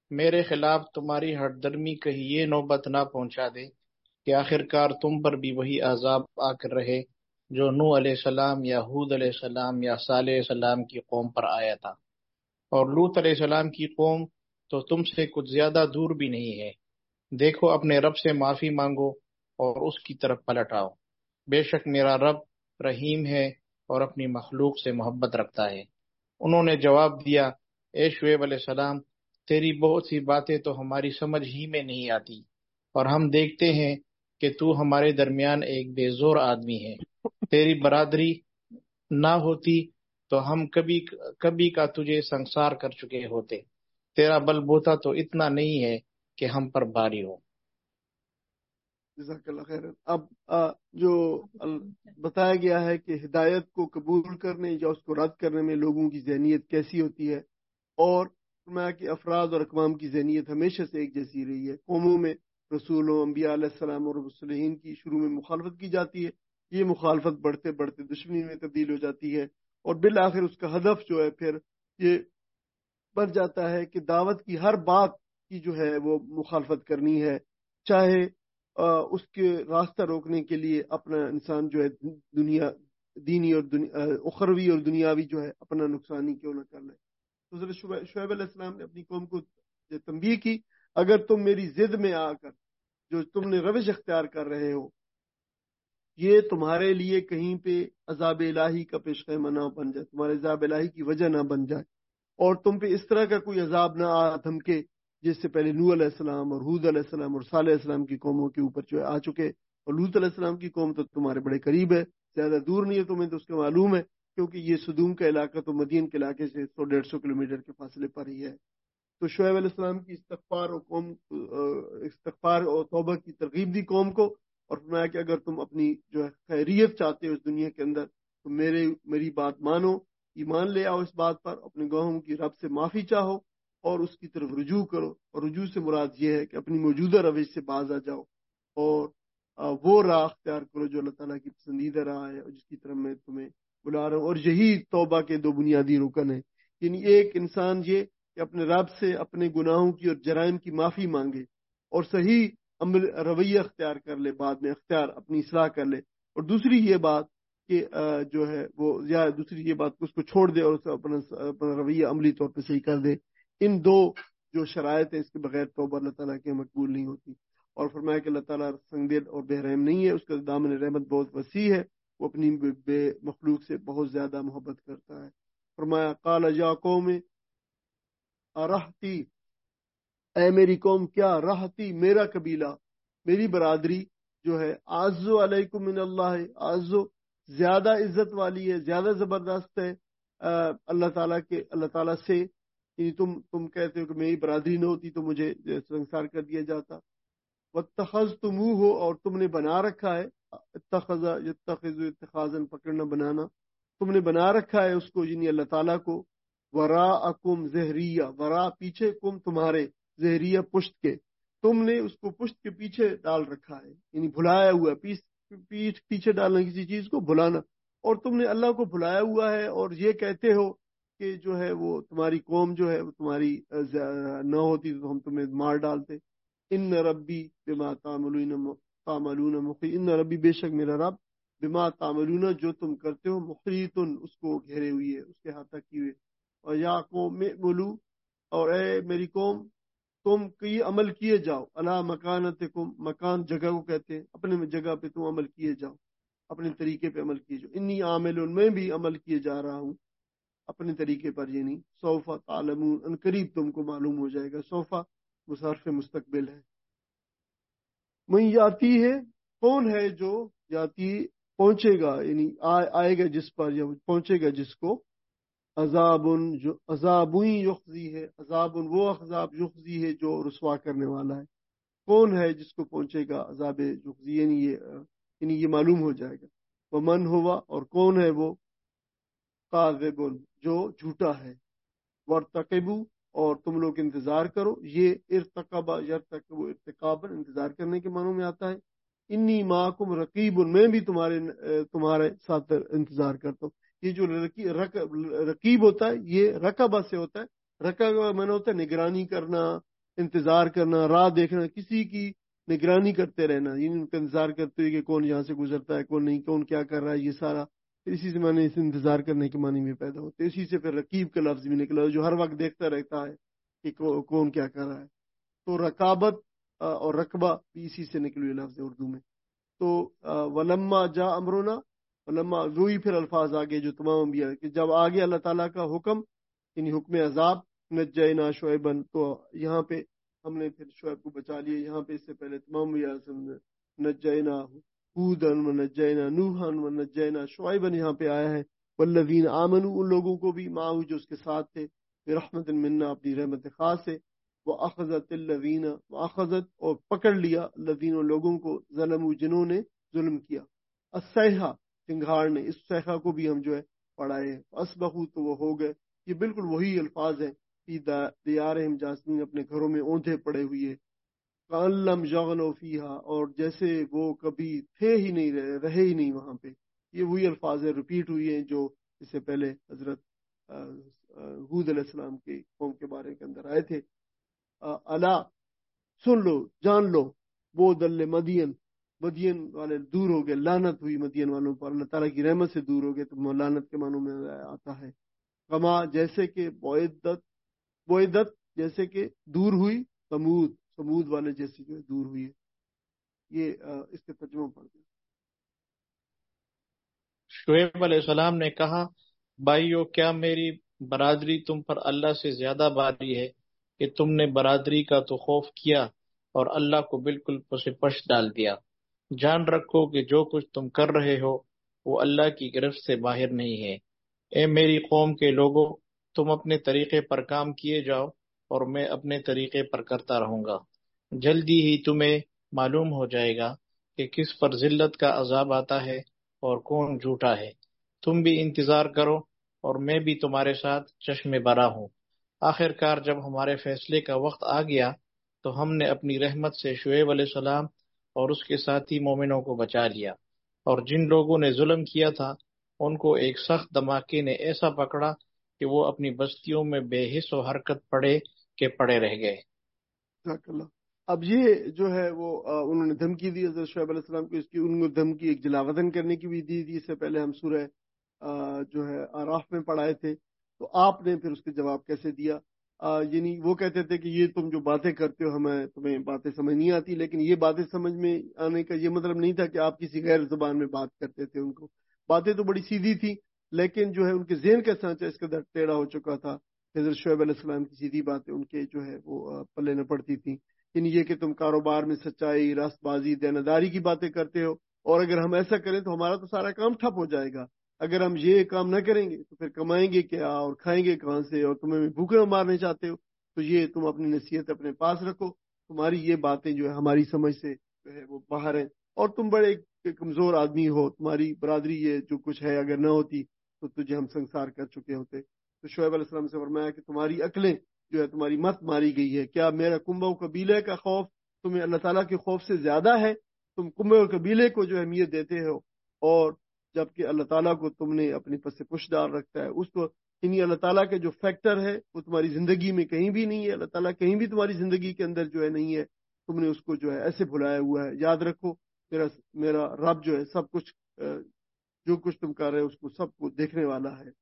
میرے خلاف تمہاری ہٹ درمی کہیں یہ نوبت نہ پہنچا دے کہ آخر کار تم پر بھی وہی عذاب آ کر رہے جو نوح علیہ السلام یا ہود علیہ السلام یا صالح علیہ السلام کی قوم پر آیا تھا۔ اور لوط علیہ السلام کی قوم تو تم سے کچھ زیادہ دور بھی نہیں ہے۔ دیکھو اپنے رب سے معافی مانگو اور اس کی طرف پلٹ آؤ، بے شک میرا رب رحیم ہے اور اپنی مخلوق سے محبت رکھتا ہے۔ انہوں نے جواب دیا، اے شعیب علیہ السلام، تیری بہت سی باتیں تو ہماری سمجھ ہی میں نہیں آتی، اور ہم دیکھتے ہیں کہ تو ہمارے درمیان ایک بے زور آدمی ہے۔ تیری برادری نہ ہوتی تو ہم کبھی کبھی کا تجھے سنسار کر چکے ہوتے۔ تیرا بل بوتا تو اتنا نہیں ہے کہ ہم پر بھاری ہو۔ جزاک اللہ خیر۔ اب آ، جو ال- بتایا گیا ہے کہ ہدایت کو قبول کرنے یا اس کو رد کرنے میں لوگوں کی ذہنیت کیسی ہوتی ہے، اور فرمایا کہ افراد اور اقوام کی ذہنیت ہمیشہ سے ایک جیسی رہی ہے۔ قوموں میں رسولوں، انبیاء علیہ السلام اور مصلحین کی شروع میں مخالفت کی جاتی ہے، یہ مخالفت بڑھتے بڑھتے دشمنی میں تبدیل ہو جاتی ہے، اور بالآخر اس کا ہدف جو ہے پھر یہ بن جاتا ہے کہ دعوت کی ہر بات کی جو ہے وہ مخالفت کرنی ہے، چاہے آ، اس کے راستہ روکنے کے لیے اپنا انسان جو ہے دنیا دینی اور دنیا اخروی اور دنیاوی جو ہے اپنا نقصانی کیوں نہ کر لے۔ تو حضرت شعیب شعیب علیہ السلام نے اپنی قوم کو یہ تنبیہ کی، اگر تم میری ضد میں آ کر جو تم نے روش اختیار کر رہے ہو، یہ تمہارے لیے کہیں پہ عذاب الہی کا پیش خیمہ نہ بن جائے، تمہارے عذاب الہی کی وجہ نہ بن جائے، اور تم پہ اس طرح کا کوئی عذاب نہ آ دھمکے جس سے پہلے نوح علیہ السلام اور ہود علیہ السلام اور صالح علیہ السلام کی قوموں کے اوپر جو ہے آ چکے۔ اور لوط علیہ السلام کی قوم تو تمہارے بڑے قریب ہے، زیادہ دور نہیں ہے، تمہیں تو اس کا معلوم ہے، کیونکہ یہ صدوم کا علاقہ تو مدین کے علاقے سے سو ڈیڑھ سو کلومیٹر کے فاصلے پر ہی ہے۔ تو شعیب علیہ السلام کی استغفار اور قوم استغفار اور توبہ کی ترغیب دی قوم کو، اور فرمایا کہ اگر تم اپنی جو ہے خیریت چاہتے ہو اس دنیا کے اندر تو میرے میری بات مانو، ایمان لے آؤ اس بات پر، اپنے گناہوں کی رب سے معافی چاہو اور اس کی طرف رجوع کرو، اور رجوع سے مراد یہ ہے کہ اپنی موجودہ روش سے باز آ جاؤ اور وہ راہ اختیار کرو جو اللہ تعالیٰ کی پسندیدہ راہ ہے اور جس کی طرف میں تمہیں بلا رہا ہوں۔ اور یہی توبہ کے دو بنیادی رکن ہیں، یعنی ایک انسان یہ کہ اپنے رب سے اپنے گناہوں کی اور جرائم کی معافی مانگے اور صحیح عمل رویہ اختیار کر لے، بعد میں اختیار اپنی اصلاح کر لے، اور دوسری یہ بات کہ جو ہے وہ یا دوسری یہ بات کہ اس کو چھوڑ دے اور اسے اپنا اپنا رویہ عملی طور پہ صحیح کر دے۔ ان دو جو شرائط ہیں اس کے بغیر توبہ اللہ تعالیٰ کے مقبول نہیں ہوتی۔ اور فرمایا کہ اللہ تعالیٰ سنگ دل اور بے رحم نہیں ہے، اس کا دامن رحمت بہت وسیع ہے، وہ اپنی بے مخلوق سے بہت زیادہ محبت کرتا ہے۔ فرمایا قال یا قوم رہتی، اے میری قوم کیا رہتی میرا قبیلہ میری برادری جو ہے آزو علیکم من اللہ، آزو زیادہ عزت والی ہے، زیادہ زبردست ہے اللہ تعالیٰ کے اللہ تعالیٰ سے، یعنی تم تم کہتے ہو کہ میری برادری نہ ہوتی تو مجھے سنسار کر دیا جاتا۔ واتخذتموہ، اور تم نے بنا رکھا ہے، اتخذ یتخذ اتخاذا پکڑنا بنانا، تم نے بنا رکھا ہے اس کو یعنی اللہ تعالیٰ کو، وراءکم ظہریہ، ورا پیچھے، کم تمہارے، ظہریہ پشت کے، تم نے اس کو پشت کے پیچھے ڈال رکھا ہے، یعنی بھلایا ہوا ہے، پیٹھ پیچھے ڈالنا کسی چیز کو بھلانا، اور تم نے اللہ کو بھلایا ہوا ہے اور یہ کہتے ہو کہ جو ہے وہ تمہاری قوم جو ہے وہ تمہاری نہ ہوتی تو ہم تمہیں مار ڈالتے۔ ان ربی بما تعملون تعملون محیط، ان ربی بے شک میرا رب بما تعملون جو تم کرتے ہو محیط اس کو گھیرے ہوئی ہے، اس کے احاطہ کی ہوئے۔ اور یا قوم اعملوا، اور اے میری قوم تم کی عمل کیے جاؤ، علی مکانتکم، مکان جگہ کو کہتے ہیں، اپنے جگہ پہ تم عمل کیے جاؤ، اپنے طریقے پہ عمل کیے جاؤ، انی عامل، میں بھی عمل کیے جا رہا ہوں اپنے طریقے پر، یعنی سوف تعلمون، ان قریب تم کو معلوم ہو جائے گا۔ سوف مصرف مستقبل ہے۔ من یاتی ہے، کون ہے جو یاتی پہنچے گا، یعنی آئے گا جس پر یا پہنچے گا جس کو، عذاب جو عذاب یخزی ہے، عذاب وہ عذاب یخزی ہے جو رسوا کرنے والا ہے، کون ہے جس کو پہنچے گا عذاب یخزی، یعنی یہ یعنی یہ معلوم ہو جائے گا۔ ومن ہوا، اور کون ہے وہ، کاذب جو جھوٹا ہے، ورتقبوا، اور تم لوگ انتظار کرو، یہ ارتقبہ یرتقب ارتقابا انتظار کرنے کے معنوں میں آتا ہے۔ انی معکم رقیب، میں بھی تمہارے تمہارے ساتھ انتظار کرتا ہوں۔ یہ جو رقیب ہوتا ہے یہ رقبہ سے ہوتا ہے، رقبہ کا معنی ہوتا ہے نگرانی کرنا، انتظار کرنا، راہ دیکھنا، کسی کی نگرانی کرتے رہنا، یعنی ان کا انتظار کرتے ہوئے کہ کون یہاں سے گزرتا ہے، کون نہیں، کون کیا کر رہا ہے، یہ سارا اسی سے معنی اس انتظار کرنے کے معنی میں پیدا ہوتے، اسی سے پھر رقیب کا لفظ بھی نکلا جو ہر وقت دیکھتا رہتا ہے کہ کون کیا کر رہا ہے۔ تو رقابت اور رقبہ بھی اسی سے نکلے ہوئے لفظ ہے اردو میں۔ تو ولما جا امرونا، ولما وہی پھر الفاظ آگے جو تمام انبیاء کہ جب آگے اللہ تعالیٰ کا حکم، یعنی حکم عذاب، نجینا شعیبن، تو یہاں پہ ہم نے پھر شعیب کو بچا لیا۔ یہاں پہ اس سے پہلے تمام انبیاء نجینا ہودن و نجینا نوحن و نجینا شعیبن یہاں پہ آیا ہے۔ والذین آمنوا، ان لوگوں کو بھی، معه جو اس کے ساتھ تھے، برحمت منا، اپنی رحمت خاص سے، وَأَخَذَتِ الَّذِينَ، وَأَخَذَتْ اور پکڑ لیا، الذین لوگوں کو، ظلموا جنہوں نے ظلم کیا، الصیحہ چنگھاڑ نے، اس صیحہ کو بھی ہم جو ہے پڑھائے ہیں، فَأَصْبَحُوا تو وہ ہو گئے، یہ بالکل وہی الفاظ ہیں، فی دیارہم جاسمین، اپنے گھروں میں اونھے پڑے ہوئے، کأن لم یغنوا فیہا، اور جیسے وہ کبھی تھے ہی نہیں، رہے رہے ہی نہیں وہاں پہ۔ یہ وہی الفاظ ہیں، ریپیٹ ہوئی ہیں جو اس سے پہلے حضرت ہود علیہ السلام کے قوم کے بارے کے اندر آئے تھے۔ الا سن لو، جان لو، وہ دل مدین، مدین والے دور ہو گئے، لعنت ہوئی مدین والوں پر، اللہ تعالیٰ کی رحمت سے دور ہو گئے، تو لعنت کے معنوں میں آتا ہے۔ کما جیسے کہ بعدت، بعدت جیسے کہ دور ہوئی، سمود، سمود والے جیسے جو دور ہوئی ہے۔ یہ اس کے ترجمہ پڑھ دیں۔ شعیب علیہ السلام نے کہا، بھائیو کیا میری برادری تم پر اللہ سے زیادہ باری ہے کہ تم نے برادری کا تو خوف کیا اور اللہ کو بالکل پس پش ڈال دیا۔ جان رکھو کہ جو کچھ تم کر رہے ہو وہ اللہ کی گرفت سے باہر نہیں ہے۔ اے میری قوم کے لوگوں، تم اپنے طریقے پر کام کیے جاؤ اور میں اپنے طریقے پر کرتا رہوں گا۔ جلدی ہی تمہیں معلوم ہو جائے گا کہ کس پر ذلت کا عذاب آتا ہے اور کون جھوٹا ہے۔ تم بھی انتظار کرو اور میں بھی تمہارے ساتھ چشم برا ہوں۔ آخر کار جب ہمارے فیصلے کا وقت آ گیا تو ہم نے اپنی رحمت سے شعیب علیہ السلام اور اس کے ساتھی مومنوں کو بچا لیا، اور جن لوگوں نے ظلم کیا تھا ان کو ایک سخت دھماکے نے ایسا پکڑا کہ وہ اپنی بستیوں میں بے حس و حرکت پڑے کہ پڑے رہ گئے۔ جزاک اللہ۔ اب یہ جو ہے وہ انہوں نے دھمکی دی حضرت شعیب علیہ السلام کو، اس کی ان کو دھمکی ایک جلاوطن کرنے کی بھی دی تھی، اس سے پہلے ہم سورہ جو ہے آراف میں پڑھائے تھے۔ تو آپ نے پھر اس کے جواب کیسے دیا؟ یعنی وہ کہتے تھے کہ یہ تم جو باتیں کرتے ہو ہمیں تمہیں باتیں سمجھ نہیں آتی، لیکن یہ باتیں سمجھ میں آنے کا یہ مطلب نہیں تھا کہ آپ کسی غیر زبان میں بات کرتے تھے۔ ان کو باتیں تو بڑی سیدھی تھی، لیکن جو ہے ان کے ذہن کا سانچہ اس قدر ٹیڑھا ہو چکا تھا، حضرت شعیب علیہ السلام کی سیدھی باتیں ان کے جو ہے وہ پلے نہ پڑتی تھیں۔ یعنی یہ کہ تم کاروبار میں سچائی، راست بازی، دینداری کی باتیں کرتے ہو، اور اگر ہم ایسا کریں تو ہمارا تو سارا کام ٹھپ ہو جائے گا، اگر ہم یہ کام نہ کریں گے تو پھر کمائیں گے کیا اور کھائیں گے کہاں سے، اور تمہیں بھوکے مارنے چاہتے ہو، تو یہ تم اپنی نصیحت اپنے پاس رکھو، تمہاری یہ باتیں جو ہے ہماری سمجھ سے جو ہے وہ باہر ہیں، اور تم بڑے کمزور آدمی ہو، تمہاری برادری یہ جو کچھ ہے اگر نہ ہوتی تو تجھے ہم سنسار کر چکے ہوتے۔ تو شعیب علیہ السلام سے فرمایا کہ تمہاری عقلیں جو ہے تمہاری مت ماری گئی ہے، کیا میرا کنبہ و قبیلے کا خوف تمہیں اللہ تعالیٰ کے خوف سے زیادہ ہے؟ تم کنبے و قبیلے کو جو اہمیت دیتے ہو، اور جبکہ اللہ تعالیٰ کو تم نے اپنی پس پش ڈال رکھتا ہے۔ اس کو یعنی اللہ تعالیٰ کے جو فیکٹر ہے وہ تمہاری زندگی میں کہیں بھی نہیں ہے، اللہ تعالیٰ کہیں بھی تمہاری زندگی کے اندر جو ہے نہیں ہے، تم نے اس کو جو ہے ایسے بھلایا ہوا ہے۔ یاد رکھو میرا میرا رب جو ہے سب کچھ، جو کچھ تم کر رہے ہو اس کو سب کو دیکھنے والا ہے،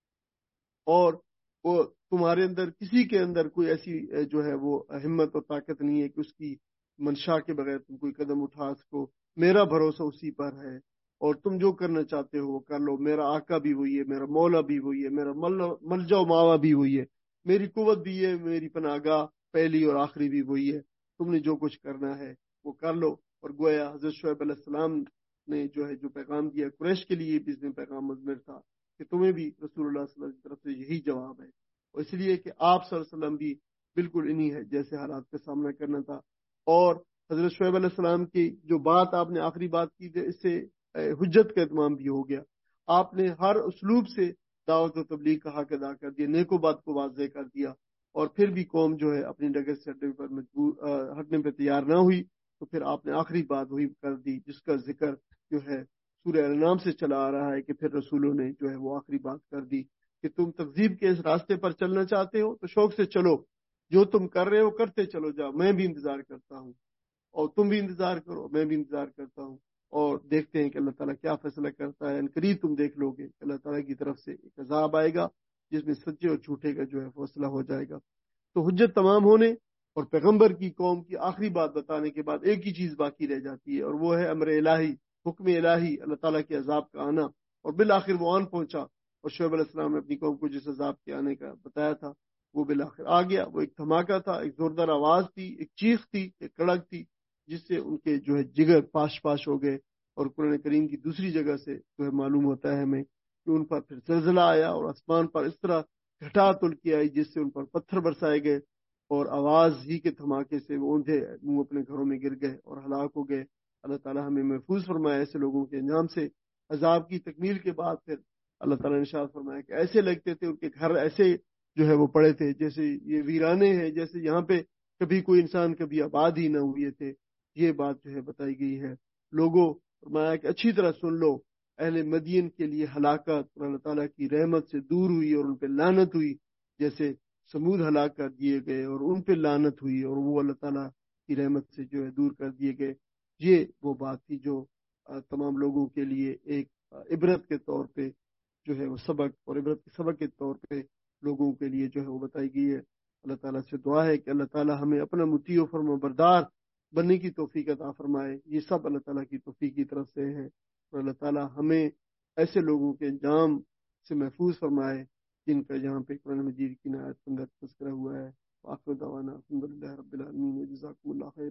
اور وہ تمہارے اندر کسی کے اندر کوئی ایسی جو ہے وہ ہمت اور طاقت نہیں ہے کہ اس کی منشا کے بغیر تم کوئی قدم اٹھا سکو۔ میرا بھروسہ اسی پر ہے، اور تم جو کرنا چاہتے ہو وہ کر لو۔ میرا آقا بھی وہی ہے، میرا مولا بھی وہی ہے، میرا ملجا و ماوا بھی وہی ہے، میری قوت بھی ہے، میری پناہ گاہ پہلی اور آخری بھی وہی ہے۔ تم نے جو کچھ کرنا ہے وہ کر لو۔ اور گویا حضرت شعیب علیہ السلام نے جو ہے جو پیغام دیا قریش کے لیے بھی اس میں پیغام مضمر تھا کہ تمہیں بھی رسول اللہ صلی اللہ علیہ وسلم کی طرف سے یہی جواب ہے، اور اس لیے کہ آپ صلی اللہ علیہ وسلم بھی بالکل انہی ہے جیسے حالات کا سامنا کرنا تھا۔ اور حضرت شعیب علیہ السلام کی جو بات آپ نے آخری بات کی تھی، اس سے حجت کا اتمام بھی ہو گیا۔ آپ نے ہر اسلوب سے دعوت و تبلیغ کا حق ادا کر دیا، نیک و بات کو واضح کر دیا، اور پھر بھی قوم جو ہے اپنی ڈگر سے ہٹنے پر مجبور ہٹنے پہ تیار نہ ہوئی، تو پھر آپ نے آخری بات وہی کر دی جس کا ذکر جو ہے سورہ الانعام سے چلا آ رہا ہے، کہ پھر رسولوں نے جو ہے وہ آخری بات کر دی کہ تم تکذیب کے اس راستے پر چلنا چاہتے ہو تو شوق سے چلو، جو تم کر رہے ہو کرتے چلو جاؤ، میں بھی انتظار کرتا ہوں، اور تم بھی انتظار کرو، میں بھی انتظار کرتا ہوں، اور دیکھتے ہیں کہ اللہ تعالیٰ کیا فیصلہ کرتا ہے۔ ان قریب تم دیکھ لو گے کہ اللہ تعالیٰ کی طرف سے ایک عذاب آئے گا جس میں سچے اور جھوٹے کا جو ہے فیصلہ ہو جائے گا۔ تو حجت تمام ہونے اور پیغمبر کی قوم کی آخری بات بتانے کے بعد ایک ہی چیز باقی رہ جاتی ہے، اور وہ ہے امر الہی، حکم الہی، اللہ تعالیٰ کے عذاب کا آنا، اور بالآخر وہ آن پہنچا، اور شعیب علیہ السلام نے اپنی قوم کو جس عذاب کے آنے کا بتایا تھا وہ بالآخر آ گیا۔ وہ ایک دھماکہ تھا، ایک زوردار آواز تھی، ایک چیخ تھی، ایک کڑک تھی، جس سے ان کے جو ہے جگر پاش پاش ہو گئے۔ اور قرآن کریم کی دوسری جگہ سے جو ہے معلوم ہوتا ہے ہمیں کہ ان پر پھر زلزلہ آیا، اور آسمان پر اس طرح گھٹا تلکی آئی جس سے ان پر پتھر برسائے گئے، اور آواز ہی کے دھماکے سے وہ اونھے منہ اپنے گھروں میں گر گئے اور ہلاک ہو گئے۔ اللہ تعالیٰ ہمیں محفوظ فرمائے ایسے لوگوں کے انجام سے۔ عذاب کی تکمیل کے بعد پھر اللہ تعالیٰ نے ارشاد فرمایا کہ ایسے لگتے تھے، ان کے گھر ایسے جو ہے وہ پڑے تھے جیسے یہ ویرانے ہیں، جیسے یہاں پہ کبھی کوئی انسان کبھی آباد ہی نہ ہوئے تھے۔ یہ بات جو ہے بتائی گئی ہے۔ لوگوں فرمایا کہ اچھی طرح سن لو، اہل مدین کے لیے ہلاکت اور اللہ تعالیٰ کی رحمت سے دور ہوئی اور ان پہ لعنت ہوئی، جیسے سمود ہلاک کر دیے گئے اور ان پہ لعنت ہوئی اور وہ اللہ تعالیٰ کی رحمت سے جو ہے دور کر دیے گئے۔ یہ وہ بات تھی جو تمام لوگوں کے لیے ایک عبرت کے طور پہ جو ہے وہ سبق، اور عبرت کے سبق کے طور پہ لوگوں کے لیے جو ہے وہ بتائی گئی ہے۔ اللہ تعالیٰ سے دعا ہے کہ اللہ تعالیٰ ہمیں اپنا مطیع و فرما بردار بننے کی توفیق عطا فرمائے۔ یہ سب اللہ تعالیٰ کی توفیق کی طرف سے ہے، اور اللہ تعالیٰ ہمیں ایسے لوگوں کے انجام سے محفوظ فرمائے جن کا یہاں پہ قرآن مجید کی نہایت اندر تذکرہ ہوا ہے۔ وآخر دعوانا الحمد للہ رب العالمین، جزاکم اللہ خیر۔